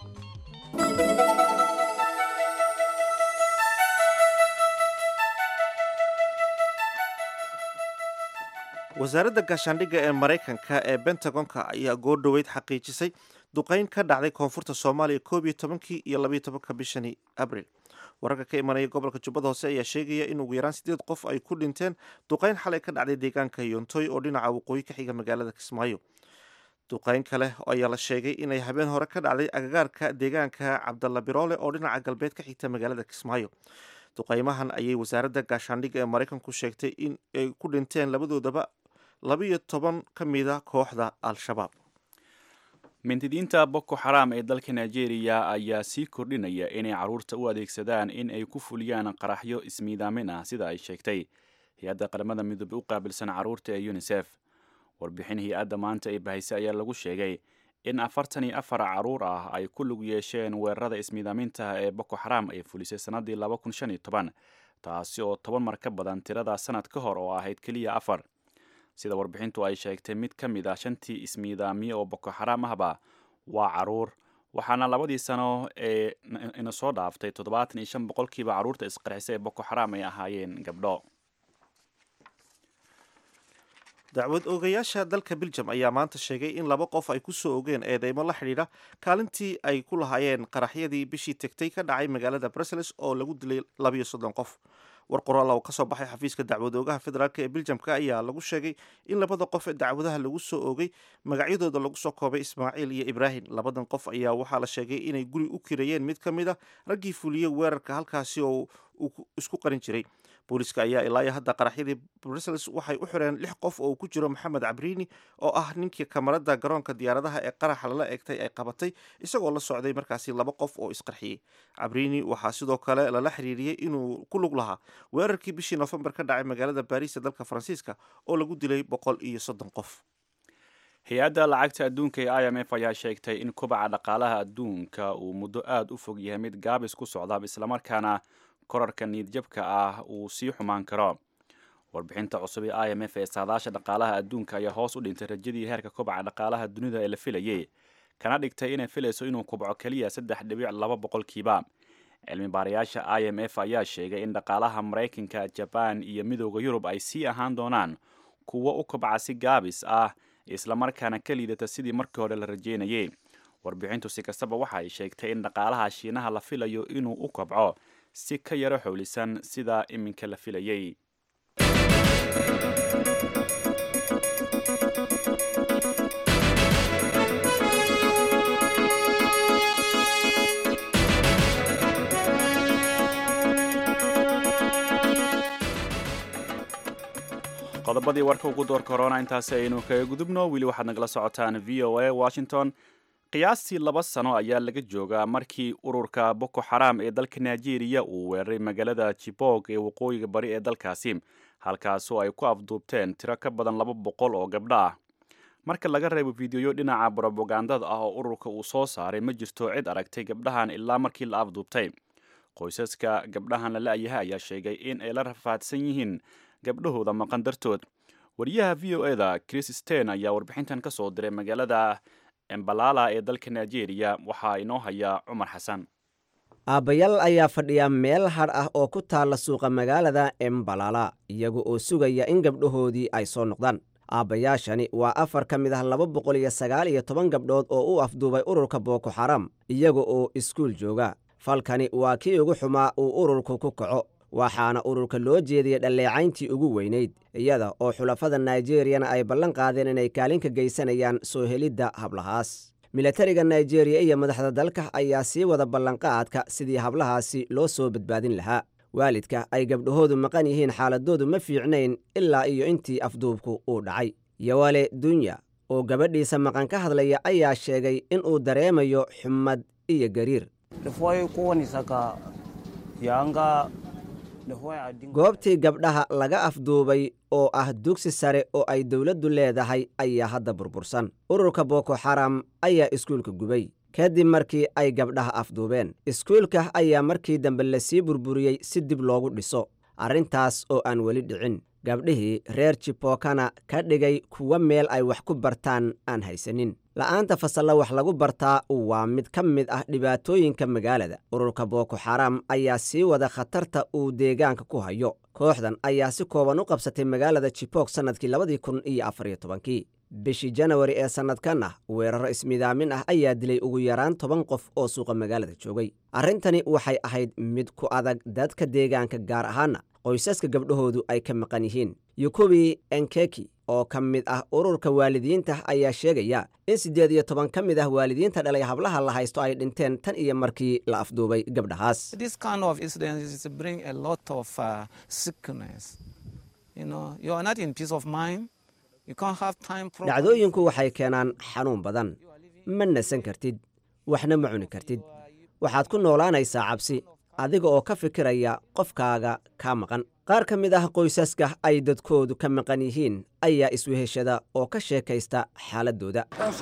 wasaaradda gaashaandhigga ee maraykanka ee bentagonka ayaa goordhoweyd xaqiijisay duqayn ka dhacday koonfurta soomaaliya koob iyo tobankii iyo labaiyo tobanka bishani abril wararka ka imanaya gobolka jubbada hoose ayaa sheegaya in ugu yaraan sideed qof ay ku dhinteen duqayn xalay ka dhacday deegaanka yontoy oo dhinaca waqooyi ka xiga magaalada kismaayo duqayn kale ayaa la sheegay inay habeen hore ka dhacday agagaarka deegaanka cabdalla biroole oo dhinaca galbeed ka xigta magaalada kismaayo duqaymahan ayay wasaaradda gaashaandhigga ee maraykanku sheegtay in ay ku dhinteen labadoodaba labiyo toban ka mida kooxda al-shabaab mintidiinta boko xaram ee dalka nigeria ayaa sii kordhinaya inay carruurta u adeegsadaan in ay ku fuliyaan qaraxyo ismiidaamin ah sida ay sheegtay hay-adda qaramada midoobe u qaabilsan carruurta ee unisef warbixin hay-adda maanta ee bahayse ayaa lagu sheegay in afartan iyo afar carruur ah ay ku lug yeesheen weerarada ismiidaaminta ee boko xaram ay fulisay sannaddii laba kun shan iyo toban taasi oo toban mar ka badan tirada sanad ka hor oo ahayd keliya afar sida warbixintu ay sheegtay mid ka mid ah shantii ismiidaamiye oo boko xaram ahba waa carruur waxaana labadii sano ee ina soo dhaaftay toddobaatan iyo shan boqolkiiba carruurta isqarxisa ee boko xaram ay ahaayeen gabdho dacwad oogayaasha dalka biljam ayaa maanta sheegay in laba qof ay ku soo ogeen eedeymo la xidhiidha kaalintii ay ku lahaayeen qaraxyadii bishii tegtay ka dhacay magaalada brussels oo lagu dilay labiyo soddon qof war qoraal oo ka soo baxay xafiiska dacwad oogaha federaalk ee biljamka ayaa lagu sheegay in labada qof ee dacwadaha lagu soo oogay magacyadooda lagu soo koobay ismaaciil iyo ibraahim labadan qof ayaa waxaa la sheegay inay guri u kirayeen mid ka mid a raggii fuliyey weerarka halkaasi oo uu isku qarin jiray booliiska ayaa ilaa hadda qaraxyadii brussels waxay u xireen lix qof oo ku jiro maxamed cabriini oo ah ninkii kamarada garoonka diyaaradaha ee qaraxa lala eegtay ay qabatay isagoo la socday markaasi laba qof oo isqarxiyey cabriini waxaa sidoo kale lala xiriiriyey inuu ku lug lahaa weerarkii bishii noofembar ka dhacay magaalada baariis ee dalka faransiiska oo lagu dilay boqol iyo soddon qof hay-adda lacagta adduunka ee i m f ayaa sheegtay in kobaca dhaqaalaha adduunka uu muddo aada u fog yahay mid gaabis ku socda islamarkaana korarka niidjabka ah uu sii xumaan karo warbixinta cusub ee i m f ee saadaasha dhaqaalaha adduunka ayaa hoos u dhintay rajadii heerka kobaca dhaqaalaha dunida ee la filayay kana dhigtay inay filayso inuu kobco keliya saddex dhibic laba boqolkiiba cilmi baarayaasha i m f ayaa sheegay in dhaqaalaha maraykanka jabaan iyo midooda yurub ay sii ahaan doonaan kuwo u kobca si gaabis ah islamarkaana ka liidata sidii markii hore la rajeynayay. warbixintu si kastaba waxa ay sheegtay in dhaqaalaha shiinaha la filayo inuu u kobco si ka yaro xowlisan sida iminka la filayay. qodobadii warka ugu door korona intaasi aynu kaga gudubno. weli waxaad nagala socotaan v o a Washington. qiyaastii laba sano ayaa laga joogaa markii ururka Boko Haram ee dalka Nigeria uu weeraray magaalada Chibok ee waqooyiga bari ee dalkaasi, halkaasoo ay ku afduubteen tiro ka badan laba boqol oo gabdho ah. marka laga reebo fiidiyoyo dhinaca propagandada ah oo ururka uu soo saaray, ma jirto cid aragtay gabdhahan ilaa markii la afduubtay. qoysaska gabdhahan la la'yahay ayaa sheegay in ay la rafaadsan yihiin gabdhahooda maqan dartood. wariyaha v o eda Chris Stein ayaa warbixintan ka soo diray magaalada Embalala ee dalka Nigeria. waxaa inoo haya Cumar Xasan. aabbayaal ayaa fadhiya meel hadh ah oo ku taalla suuqa magaalada Embalala, iyaga oo sugaya in gabdhahoodii ay soo noqdaan. aabbayaashani waa afar ka mid ah laba boqol iyo sagaal iyo toban gabdhood oo u afduubay ururka Boko Haram iyaga oo iskuul jooga. falkani waa kii ugu xumaa uu ururku ku kaco, waxaana ururka loo jeediyey dhalleecayntii ugu weynayd, iyada oo xulafada Nigeriyana ay ballan qaadeen inay kaalin ka geysanayaan soo helidda hablahaas. milatariga Nigeria iyo madaxda dalka ayaa sii wada ballanqaadka sidii hablahaasi loo soo badbaadin lahaa. waalidka ay gabdhahoodu maqan yihiin xaaladoodu ma fiicnayn ilaa iyo intii afduubku uu dhacay. Yawale Dunya oo gabadhiisa maqan ka hadlaya ayaa sheegay inuu dareemayo xumad iyo gariir. goobtii gabdhaha laga afduubay oo ah dugsi sare oo ay dowladdu leedahay ayaa hadda burbursan. ururka Boko Haram ayaa iskuulka gubay kadib markii ay gabdhaha afduubeen. iskuulka ayaa markii dambe lasii burburiyey si dib loogu dhiso, arrintaas oo aan weli dhicin. gabdhihii reer Chibokana ka dhigay kuwa meel ay wax ku bartaan aan haysanin. la'aanta fasalla wax lagu bartaa waa mid ka mid ah dhibaatooyinka magaalada. ururka Boko Haram ayaa sii wada khatarta uu deegaanka ku hayo. kooxdan ayaa si kooban u qabsatay magaalada Chibok sanadkii labadii kun iyo afar iyo tobankii. bishii Janawari ee sanadkanna weeraro ismidaamin ah ayaa dilay ugu yaraan toban qof oo suuqa magaalada joogay. arrintani waxay ahayd mid ku adag dadka deegaanka, gaar ahaana qoysaska gabdhahoodu ay ka maqan yihiin. Yukubi Enkeki oo ka mid ah ururka waalidiinta ayaa sheegaya in siddeed iyo toban ka mid ah waalidiinta dhalay hablaha la haysto ay dhinteen tan iyo markii la afduubay gabdhahaas. This kind of incidents bring a lot of uh, sickness. You know, you are not in peace of mind. You can't have time for dhacdooyinku waxay keenaan xanuun badan. ma nasan kartid, waxna ma cuni kartid. waxaad ku noolaanaysaa cabsi adiga oo ka fikiraya qofkaaga ka maqan. qaar ka mid ah qoysaska ay dadkoodu ka maqan yihiin ayaa isweheshada oo ka sheekaysta xaaladooda.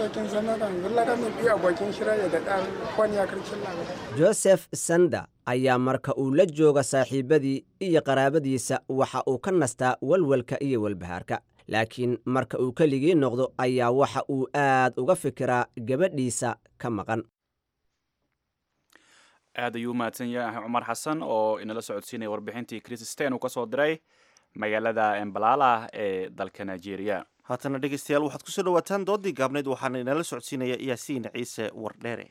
Joseph Sanda ayaa marka uu la jooga saaxiibadii iyo qaraabadiisa waxa uu ka nastaa walwalka iyo walbahaarka, laakiin marka uu keligii noqdo ayaa waxa uu aad uga fikiraa gabadhiisa ka maqan. aad ayuu mahadsan yahay Cumar Xasan oo inala socodsiinay warbixintii Chris Stein uu ka soo diray magaalada Embalala ee dalka Nigeria. haatana dhegeystayaal waxaad ku soo dhawaataan doodii gaabneed, waxaana inala socodsiinaya Yaasiin Ciise Wardheere.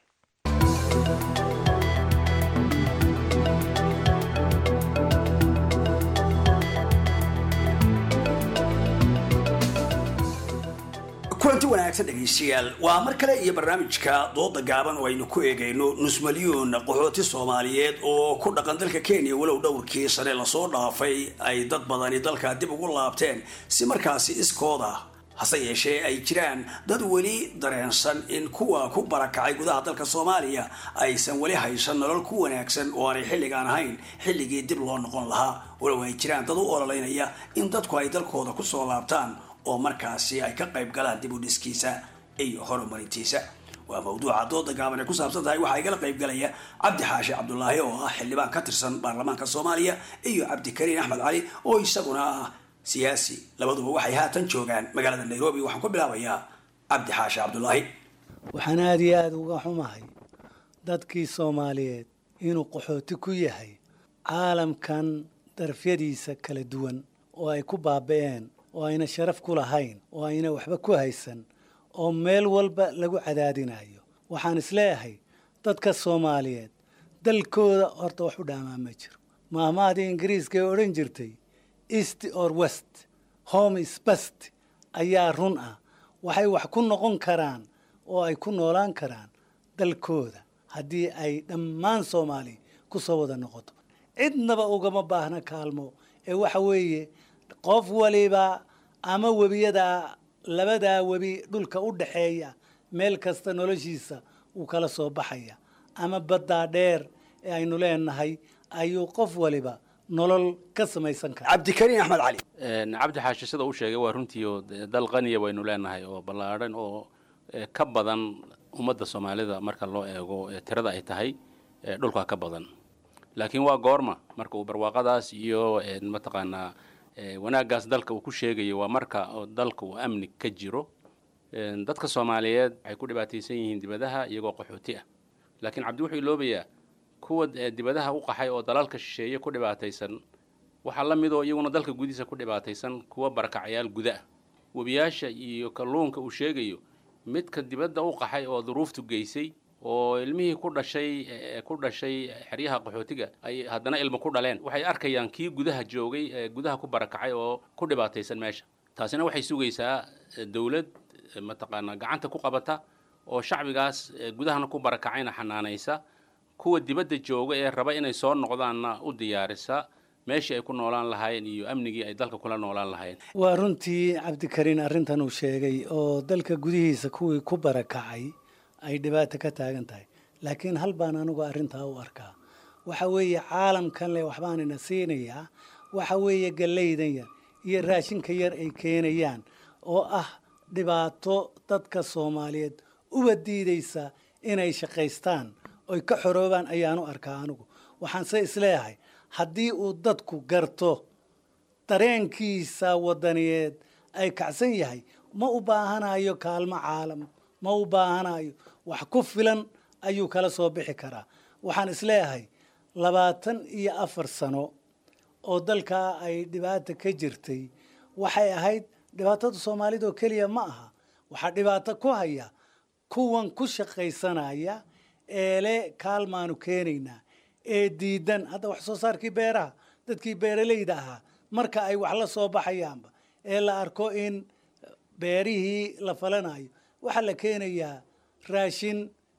kulanti wanaagsan dhegeystayaal, waa mar kale iyo barnaamijka dooda gaaban oo aynu ku eegayno nus milyan qaxooti Soomaaliyeed oo ku dhaqan dalka Kenya walow dhowrkii sane la soo dhaafay ay dad badani dalka dib ugu laabteen si markaasi iskooda. hase yeeshee ay jiraan dad weli dareensan in kuwa ku barakacay gudaha dalka Soomaaliya aysan weli haysan nolol ku wanaagsan oo aanay xilligaan ahayn xilligii dib loo noqon lahaa. walow ay jiraan dad u ololeynaya in dadku ay dalkooda ku soo laabtaan oo markaasi ay ka qayb galaan dib u dhiskiisa iyo horumarintiisa. waa mawduuca dooda gaaban ee ku saabsan tahay. waxaa igala qayb galaya Cabdi Xaashi Cabdullaahi oo ah xildhibaan ka tirsan baarlamaanka Soomaaliya iyo Cabdi Kariin Axmed Cali oo isaguna ah siyaasi. labaduba waxay haatan joogaan magaalada Nairobi. waxaan ku bilaabayaa Cabdi Xaashi Cabdullaahi. waxaan aad iyo aad uga xumahay dadkii Soomaaliyeed inuu qaxooti ku yahay caalamkan darafyadiisa kala duwan oo ay ku baaba'een oo ayna sharaf ku lahayn oo ayna waxba ku haysan oo meel walba lagu cadaadinayo waxaan isleeyahay dadka soomaaliyeed dalkooda horta wax u dhaamaa ma jiro maahmaadii ingiriiska ee odhan jirtay east or west home is best ayaa run ah waxay wax ku noqon karaan oo ay ku noolaan karaan dalkooda haddii ay dhammaan soomaali ku soo wada noqoto cidnaba ugama baahna kaalmo ee waxa weeye qof waliba ama webiyadaa labadaa webi dhulka u dhaxeeya meel kasta noloshiisa uu kala soo baxaya ama baddaa dheer ee aynu leenahay ayuu qof waliba nolol ka samaysan kara cabdikariin axmed cali cabdi xaashi sida uu sheegay waa runtii oo dal qaniya waynu leenahay oo ballaadhan oo ka badan ummadda soomaalida marka loo eego tirada ay tahay dhulka ka badan laakiin waa goorma marka uu barwaaqadaas iyo mataqaanaa wanaaggaas dalka uu ku sheegayo waa marka dalka uu amni ka jiro dadka soomaaliyeed waxay ku dhibaataysan yihiin dibadaha iyagoo qaxooti ah laakiin cabdi wuxuu iloobayaa kuwa dibadaha u qaxay oo dalalka shisheeye ku dhibaataysan waxaa la midoo iyaguna dalka gudihiisa ku dhibaataysan kuwa barakacayaal guda ah webiyaasha iyo kalluunka uu sheegayo midka dibadda u qaxay oo duruuftu geysay oo ilmihii ku dhashay ku dhashay xeryaha qaxootiga ay haddana ilmo ku dhaleen waxay arkayaan kii gudaha joogay gudaha ku barakacay oo ku dhibaataysan meesha taasina waxay sugaysaa dawlad mataqaanaa gacanta ku qabata oo shacbigaas gudahana ku barakacayna xanaanaysa kuwa dibadda jooga ee raba inay soo noqdaanna u diyaarisa meeshii ay ku noolaan lahaayeen iyo amnigii ay dalka kula noolaan lahaayeen waa runtii cabdikariin arrintan uu sheegay oo dalka gudihiisa kuwii ku barakacay ay dhibaato ka taagan tahay laakiin hal baan anigu arrintaa u arkaa waxa weeye caalamkan leh waxbaanina siinayaa waxa weeye gallaydan yar iyo raashinka yar ay keenayaan oo ah dhibaato dadka soomaaliyeed uba diidaysa inay shaqaystaan oy ka xoroobaan ayaanu arkaa anigu waxaan se isleeyahay haddii uu dadku garto dareenkiisa wadaniyeed ay kacsan yahay ma u baahanayo kaalmo caalam ma u baahanayo wax ku filan ayuu kala soo bixi karaa waxaan isleeyahay labaatan iyo afar sano oo dalkaa ay dhibaata ka jirtay waxay ahayd dhibaatada soomaalida oo keliya ma aha waxaa dhibaato ku haya kuwan ku shaqaysanaya eele kaalmaanu keenaynaa ee diidan hadda wax soo saarkii beeraha dadkii beeralayda ahaa marka ay wax la soo baxayaanba ee la arko in beerihii la falanayo waxaa la keenayaa raashin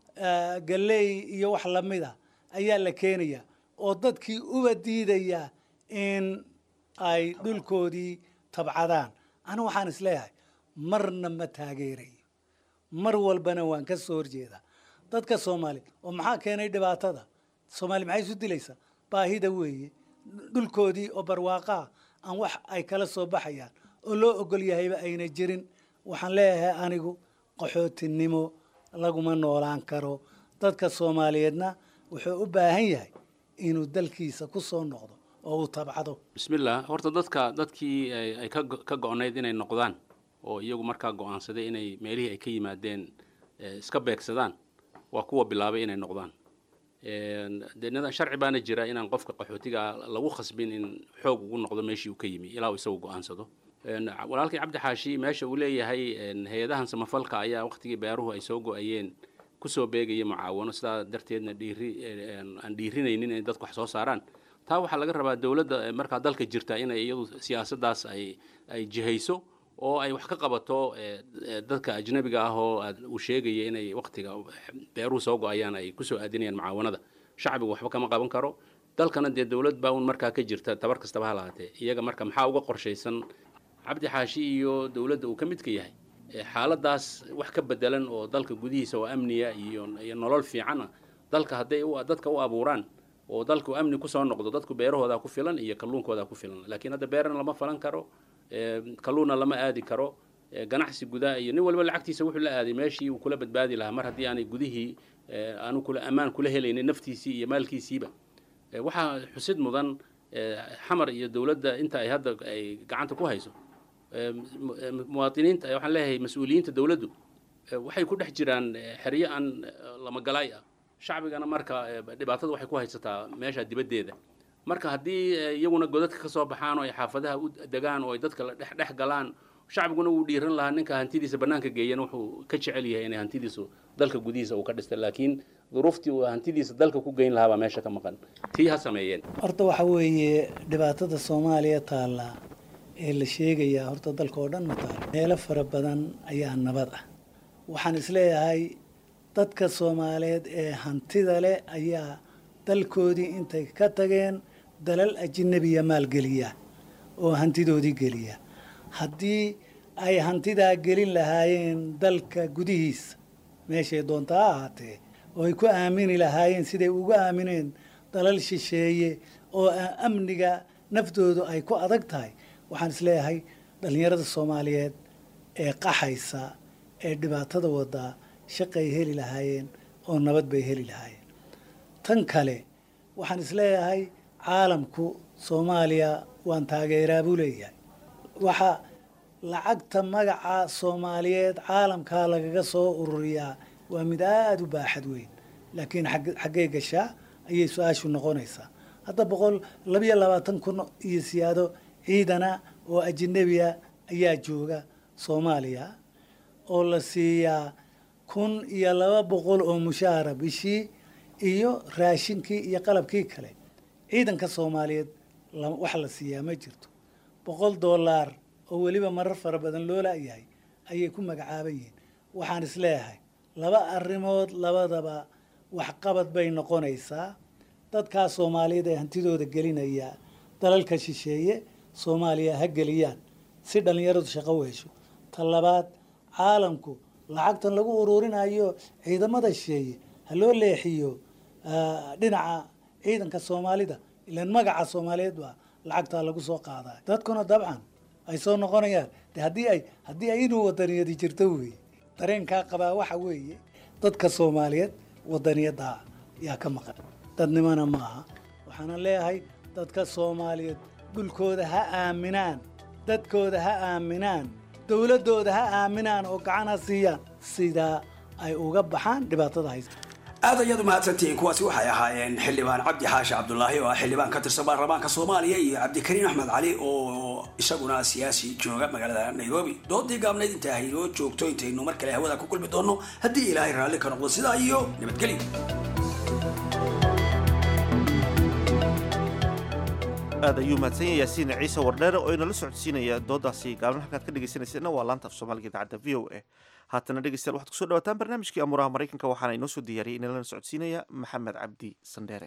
galley iyo wax lamida ayaa la keenayaa oo dadkii uba diidaya in ay dhulkoodii tabcadaan anigu waxaan isleeyahay marna ma taageerayo mar walbana waan ka soo horjeedaa dadka soomaaliya oo maxaa keenay dhibaatada soomaaliya maxay isu dilaysaa baahida weeye dhulkoodii oo barwaaqaa aan wax ay kala soo baxayaan oo loo ogol yahayba ayna jirin waxaan leeyahay anigu qaxootinimo laguma noolaan karo dadka soomaaliyeedna wuxuu u baahan yahay inuu dalkiisa ku soo noqdo oo uu tabcado bismillah horta dadka dadkii ay ka go-nayd inay noqdaan oo iyagu markaa go-aansaday inay meelihii ay ka yimaadeen iska beegsadaan waa kuwa bilaabay inay noqdaan dee sharci baana jira inaan qofka qaxootiga lagu khasbin in xoog ugu noqdo meeshii uu ka yimi ilaa uu isagu go-aansado walaalkii cabdi xaashi meesha uu leeyahay hay-adahan samafalka ayaa waqtigii beeruhu ay soo go-ayeen kusoo beegaya mucaawano sidaa darteedna dhiiri aan dhiirinaynin inay dadku wax soo saaraan taa waxaa laga rabaa dowladda markaa dalka jirta inay iyadu siyaasaddaas ay ay jihayso oo ay wax ka qabato dadka ajnabiga ah oo uu sheegaya inay waqtiga beeruhu soo go-ayaan ay kusoo aadinayaan mucaawanada shacbigu waxba kama qaban karo dalkana dee dowlad baa un markaa ka jirta tabar kastaba ha lahaatee iyaga marka maxaa uga qorshaysan cabdi xaashi iyo dowladda uu ka midka yahay xaaladaas wax ka bedelan oo dalka gudihiisa oo amniya iyo iyo nolol fiicana dalka hadday dadka u abuuraan oo dalku amni kusoo noqdo dadku beerahooda ku filan iyo kalluunkooda ku filan laakiin hadda beerana lama falan karo kalluuna lama aadi karo ganacsi gudaa iyo nin walba lacagtiisa wuxuu la aaday meeshii uu kula badbaadi lahaa mar haddii aanay gudihii aanu kula ammaan kula helaynin naftiisii iyo maalkiisiiba waxaa xusid mudan xamar iyo dowladda inta ay hadda ay gacanta ku hayso muwaadiniinta waxaan leeyahay mas-uuliyiinta dowladdu waxay ku dhex jiraan xeryo aan lamagalaay ah shacbigana marka dhibaatada waxay ku haysataa meesha dibaddeeda marka haddii iyaguna godadka ka soo baxaan oo ay xaafadaha u degaan oo ay dadka la dhex dhex galaan shacbiguna wuu dhiiran lahaa ninka hantidiisa bannaanka geeyana wuxuu ka jecel yahay inay hantidiisu dalka gudihiisa uu ka dhistay laakiin duruuftii uu hantidiisa dalka ku geyn lahaa baa meesha ka maqan tii ha sameeyeen horta waxa weeye dhibaatada soomaaliya taalla ee la sheegayaa horta dalka oo dhan ma taalo meelo fara badan ayaa nabad ah waxaan isleeyahay dadka soomaaliyeed ee hantida leh ayaa dalkoodii intay ka tageen dalal ajnabiya maalgeliya oo hantidoodii geliya haddii ay hantidaa gelin lahaayeen dalka gudihiisa meeshay doonta ha ahaatee oo ay ku aamini lahaayeen siday ugu aamineen dalal shisheeye oo amniga naftoodu ay ku adag tahay waxaan isleeyahay dhallinyarada soomaaliyeed ee qaxaysa ee dhibaatada wadaa shaqay heli lahaayeen oo nabad bay heli lahaayeen tan kale waxaan isleeyahay caalamku soomaaliya waan taageeraa buu leeyahay waxa lacagta magaca soomaaliyeed caalamkaa lagaga soo ururiyaa waa mid aada u baaxad weyn laakiin xaggee gashaa ayay su-aashu noqonaysaa hadda boqol labiyo labaatan kun iyo siyaado ciidana oo ajnabiya ayaa jooga soomaaliya oo la siiyaa kun iyo laba boqol oo mushaara bishii iyo raashinkii iyo qalabkii kale ciidanka soomaaliyeed wax la siiyaa ma jirto boqol doolaar oo weliba marar fara badan loo laayahay ayay ku magacaaban yihiin waxaan isleeyahay laba arrimood labadaba waxqabad bay noqonaysaa dadkaa soomaaliyeed ee hantidooda gelinaya dalalka shisheeye soomaaliya ha geliyaan si dhallinyaradu shaqo u hesho ta labaad caalamku lacagtan lagu ururinayo ciidamada shisheeye ha loo leexiyo dhinaca ciidanka soomaalida ilaan magaca soomaaliyeed baa lacagtaa lagu soo qaadaa dadkuna dabcan ay soo noqonayaan de haddii ay haddii ay inuu wadaniyadi jirto weeye dareenkaa qabaa waxa weeye dadka soomaaliyeed wadaniyaddaa yaa ka maqan dadnimona ma aha waxaana leeyahay dadka soomaaliyeed dhulkooda ha aaminaan dadkooda ha aaminaan dowladdooda ha aaminaan oo gacan ha siiyaan sidaa ay uga baxaan dhibaatada haysta aad ayaad u mahadsantihiin kuwaasi waxay ahaayeen xildhibaan cabdi xaashi cabdulaahi oo ah xildhibaan ka tirsan baarlamaanka soomaaliya iyo cabdikariin axmed cali oo isaguna siyaasi jooga magaalada nairobi doodii gaabnayd intaa haynoo joogto intaynu mar kale hawada ku kulmi doonno haddii ilaahay raalli ka noqdo sidaa iyo nabadgelyo aad ayuu mahadsanyahay yaasiin ciise wardheere oo inala socodsiinaya doodaasi gaaban halkaad ka dhegaysanayseena waa laanta af soomaaliga idaacadda v o a haatana dhegeystayaal waxaad kusoo dhawaataan barnaamijkii amuuraha maraykanka waxaana inoo soo diyaariyay inalana socodsiinaya maxamed cabdi sandheere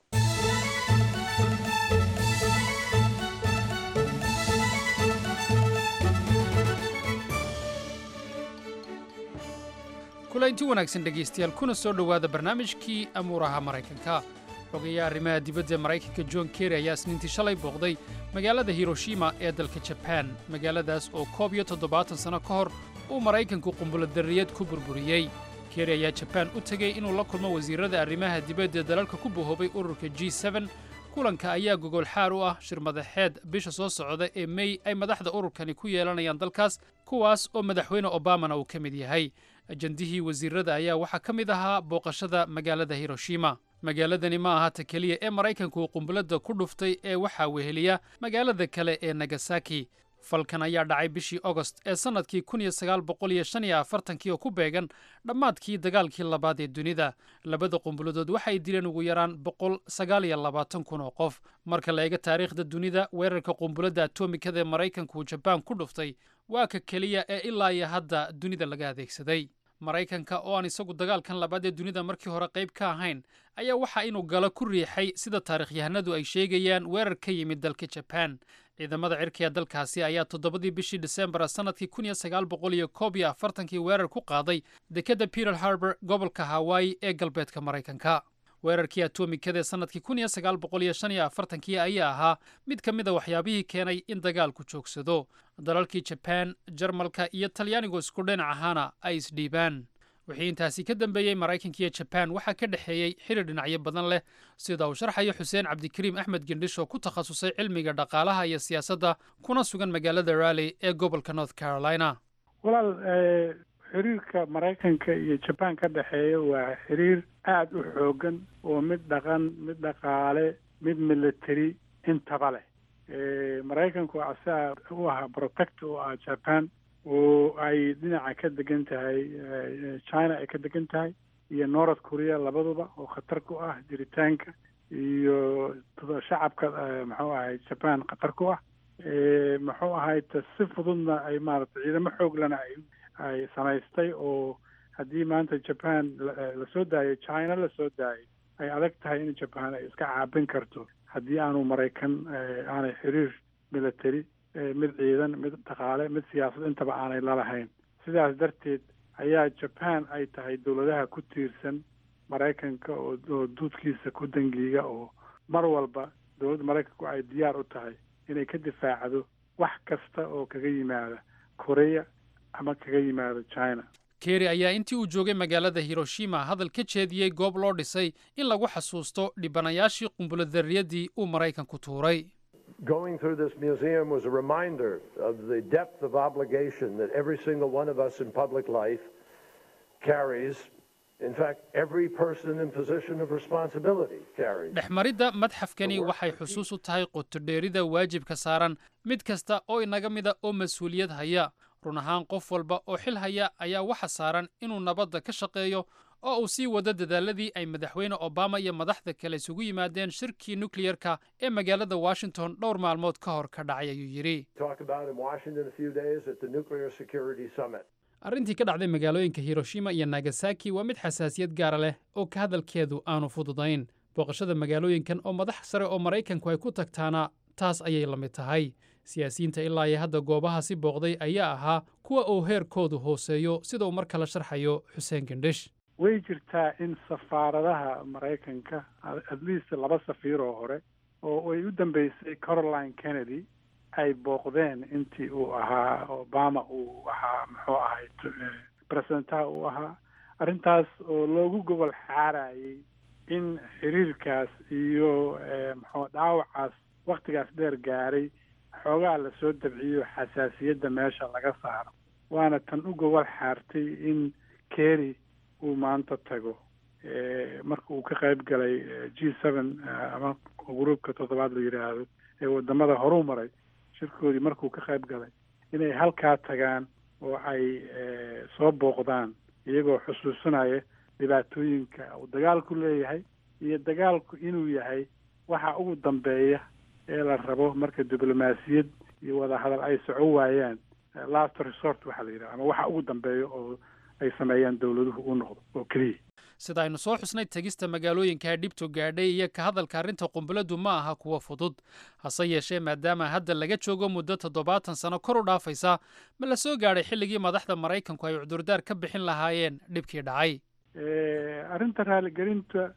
kulaynti wanaagsan dhegaystayaal kuna soo dhowaada barnaamijkii amuuraha maraykanka xogayaha arrimaha dibadda maraykanka john kerry ayaa isniintii shalay booqday magaalada hiroshima ee dalka jabaan magaaladaas oo koob iyo toddobaatan sanno ka hor uu maraykanku qumbulodarriyad ku burburiyey kerry ayaa jabaan u tegey inuu la kulmo wasiirrada arrimaha dibadda dalalka ku bohoobay ururka g seben kulanka ayaa gogol xaar u ah shir madaxeed bisha soo socda ee mey ay madaxda ururkani ku yeelanayaan dalkaas kuwaas oo madaxweyne obamana uu ka mid yahay ajandihii wasiirrada ayaa waxaa ka mid ahaa booqashada magaalada hiroshima magaaladani ma aha ta keliya ee maraykanku uu qumbuladda ku dhuftay ee waxaa weheliya magaalada kale ee nagasaki falkan ayaa dhacay bishii ogost ee sannadkii kun iyo sagaal boqol iyo shan iyo afartankii oo ku beegan dhammaadkii dagaalkii labaad ee dunida labada qumbuladood waxay dileen ugu yaraan boqol sagaal iyo labaatan kun oo qof marka la eega taariikhda dunida weerarka qumbuladda atomikada ee maraykanku jabaan ku dhuftay waa ka keliya ee ilaa iyo hadda dunida laga adeegsaday maraykanka oo aan isagu dagaalkan labaad ee dunida markii hore qayb ka ahayn ayaa waxaa inuu galo ku riixay sida taarikhyahanadu ay sheegayaan weerar ka yimid dalka jabaan ciidamada cirkiga dalkaasi ayaa toddobadii bishii disembar sannadkii kun iyo sagaal boqol iyo koob iyo afartankii weerar ku qaaday dekedda pearl harbor gobolka hawaii ee galbeedka maraykanka weerarkii atomikada ee sannadkii kun iyo sagaal boqol iyo shan iyo afartankii ayaa ahaa mid ka mid a waxyaabihii keenay in dagaalku joogsado dalalkii jabaan jarmalka iyo talyaanigu isku dhinac ahaana ay isdhiibaan wixii intaasi ka dambeeyey maraykanka iyo jabaan waxaa ka dhexeeyey xidhi dhinacyo badan leh sida uu sharxayo xuseen cabdikariim axmed gendhish oo ku takhasusay cilmiga dhaqaalaha iyo siyaasadda kuna sugan magaalada raleigh ee gobolka north carolina walaal xiriirka maraykanka iyo jabaan ka dhexeeya waa xiriir aada u xoogan oo mid dhaqan mid dhaqaale mid military intaba leh maraykanku asaa u ahaa protect u ah japan oo ay dhinaca ka degan tahay china ay ka degan tahay iyo north korea labaduba oo khatar ku ah jiritaanka iyo shacabka muxuu ahay japan khatar ku ah muxuu ahay si fududna ay maaragtay ciidamo xooglana ay ay samaystay oo haddii maanta japan lasoo daayo china lasoo daayo ay adag tahay in japan ay iska caabin karto haddii aanu maraykan aanay xiriir military mid ciidan mid dhaqaale mid siyaasad intaba aanay lalahayn sidaas darteed ayaa japan ay tahay dowladaha ku tiirsan maraykanka oo duudkiisa ku dangiiga oo mar walba dowladda maraykanku ay diyaar u tahay inay ka difaacdo wax kasta oo kaga yimaada korea ama kaga yimaada china kerry ayaa intii uu joogay magaalada hiroshima hadal ka jeediyey goob loo dhisay in lagu xasuusto dhibanayaashii qumbulodarriyadii uu maraykanku tuuray Going through this museum was a reminder of the depth of obligation that every single one of us in public life carries. In fact, every person in position of responsibility carries. dhexmaridda madxafkani waxay xusuus u tahay qotodheerida waajibka saaran mid kasta oo inaga mida oo mas-uuliyad haya run ahaan qof walba oo xil haya ayaa waxa saaran inuu nabadda ka shaqeeyo oo uu sii wado dadaaladii ay madaxweyne obama iyo madaxda kale isugu yimaadeen shirkii nukliyerka ee magaalada washington dhowr maalmood ka hor ka dhacay ayuu yidhi arrintii ka dhacday magaalooyinka hiroshima iyo nagasaki waa mid xasaasiyad gaara leh oo ka hadalkeedu aanu fududayn booqashada magaalooyinkan oo madax sare oo maraykanku ay ku tagtaana taas ayay la mid tahay siyaasiyiinta ilaa iyo hadda goobahaasi booqday ayaa ahaa kuwa uu heerkoodu hooseeyo sida uu mar kale sharxayo xuseen gendhish way jirtaa in safaaradaha maraykanka at least laba safiir oo hore oo ay u dambeysay caroline kennedy ay booqdeen intii uu ahaa obama uu ahaa muxuu ahay presidentaha uu ahaa arrintaas oo loogu gobol xaarayay in xiriirkaas iyo muxuu dhaawacaas waktigaas dheer gaaray xoogaa lasoo dabciyo xasaasiyadda meesha laga saaro waana tan u gobol xaartay in kerry uu maanta tago marka uu ka qayb galay g seven ama gruubka toddobaad la yidhaahdo ee wadamada horuu maray shirkoodii markuu ka qayb galay inay halkaa tagaan oo ay soo booqdaan iyagoo xusuusanaya dhibaatooyinka uu dagaalku leeyahay iyo dagaalku inuu yahay waxa ugu dambeeya ee la rabo marka diblomaasiyad iyo wadahadal ay soco waayaan last resort waxaa la yidhaha ama waxa ugu dambeeya oo ay sameeyaan dowladuhu u noqdo oo keliya sida aynu soo xusnay tegista magaalooyinka dhibto gaadhay iyo ka hadalka arrinta qumbuladdu ma aha kuwa fudud hase yeeshee maadaama hadda laga joogo muddo toddobaatan sano kor u dhaafaysa ma la soo gaadhay xilligii madaxda maraykanku ay cudurdaar ka bixin lahaayeen dhibkii dhacay arrinta raaligelinta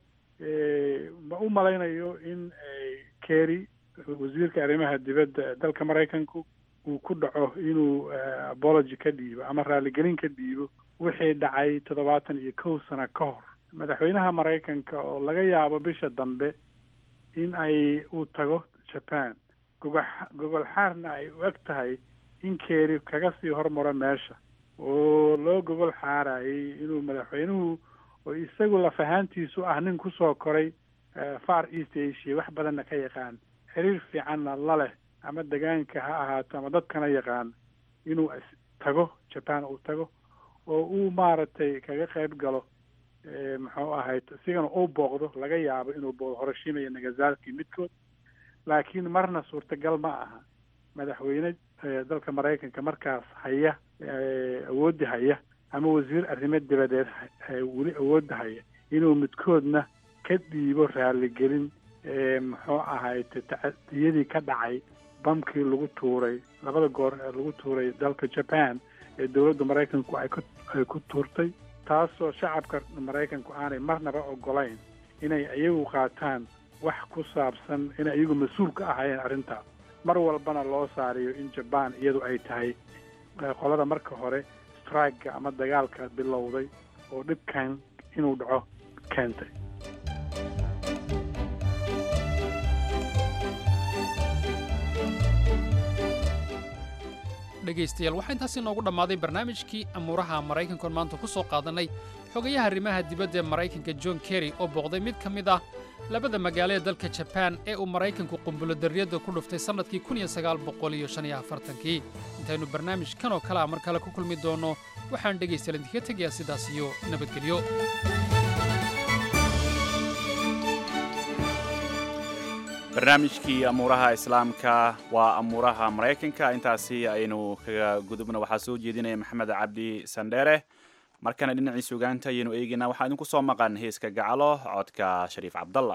ma u malaynayo in kerry wasiirka arrimaha dibadda dalka maraykanku uu ku dhaco inuu apology ka dhiibo ama raaligelin ka dhiibo wixii dhacay toddobaatan iyo kow sano ka hor madaxweynaha maraykanka oo laga yaabo bisha dambe in ay uu tago japan gogo gogol xaarna ay u eg tahay in kerry kaga sii hormaro meesha oo loo gogol xaarayay inuu madaxweynuhu oo isagu lafahaantiisu ah nin kusoo koray far east asia wax badanna ka yaqaan xiriir fiicanna la leh ama degaanka ha ahaato ama dadkana yaqaan inuu tago japan uu tago oo uu maaragtay kaga qayb galo muxuu ahayd isigana uu booqdo laga yaabo inuu booqdo hiroshima iyo nagasaki midkood laakiin marna suurtagal ma aha madaxweyne dalka maraykanka markaas haya awoodda haya ama wasiir arrimo dibadeed weli awoodda haya inuu midkoodna ka dhiibo raaligelin muxuu ahayd tacadiyadii ka dhacay bamkii lagu tuuray labada goor ee lagu tuuray dalka japan ee dowladda maraykanku ay ku ay ku tuurtay taasoo shacabka maraykanku aanay marnaba ogolayn inay iyagu qaataan wax ku saabsan inay iyagu mas-uul ka ahaayeen arrintaas mar walbana loo saariyo in jaban iyadu ay tahay qolada marka hore strike ama dagaalka bilowday oo dhibkan inuu dhaco keentay dhegaystayaal waxaa intaas inoogu dhammaaday barnaamijkii amuuraha maraykankoon maanta ku soo qaadannay xogayaha arrimaha dibadda ee maraykanka john kerry oo booqday mid ka mid ah labada magaalo ee dalka jabaan ee uu maraykanku qumbulodarriyadda ku dhuftay sannadkii kun iyo sagaal boqol iyo shan iyo afartankii intaynu barnaamijkan oo kale a mar kale ku kulmi doonno waxaan dhegaystayaal idinkaga tegayaa sidaas iyo nabadgelyo. barnaamijkii amuuraha islaamka waa amuuraha maraykanka intaasi aynu kaga gudubna waxaa soo jeedinaya maxamed cabdi sandheere markana dhinacii sugaanta ayaynu eegaynaa waxaa idinku soo maqan heeska gacalo codka shariif cabdalla.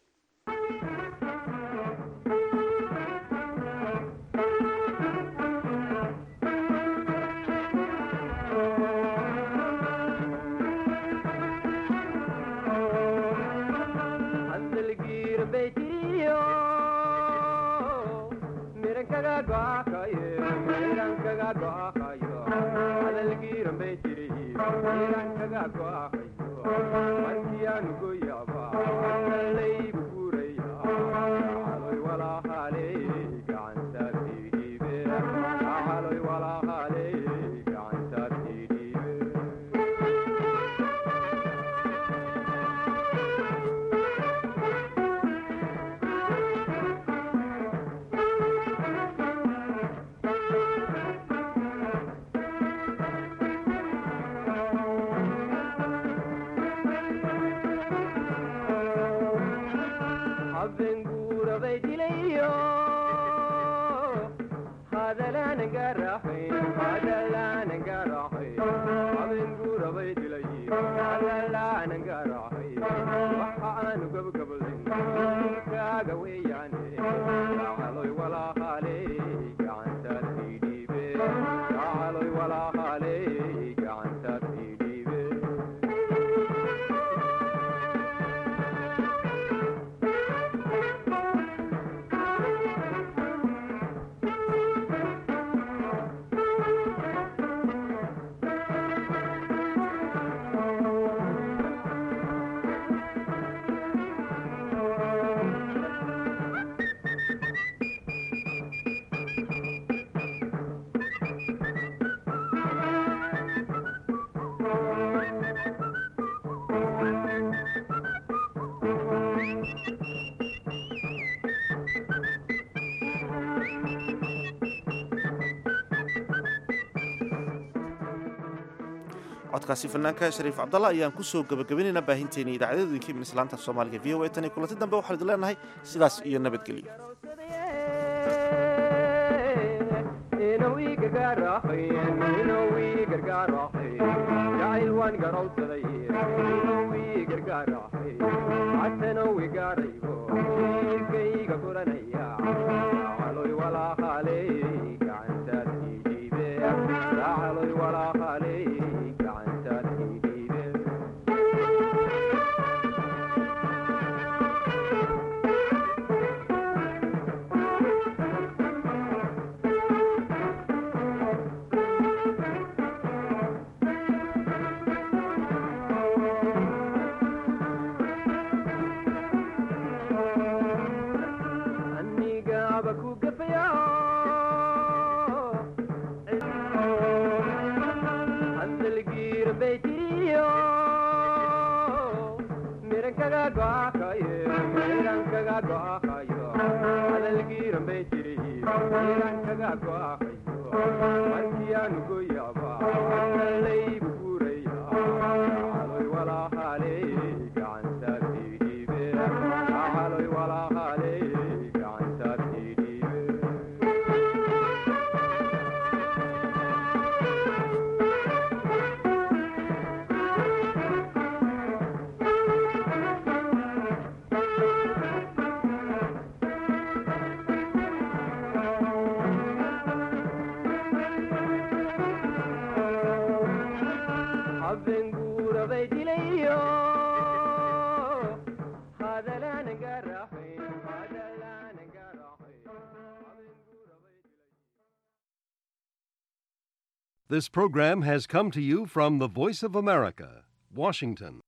codkaasi fanaanka shariif cabdalla ayaan ku soo gabagabaynaynaa baahinteena idaacaddooyinka min islaanta soomaaliga v o a tan iyo kulanti dambe waxaan idin leenahay sidaas iyo nabadgelyo. This program has come to you from the Voice of America, Washington.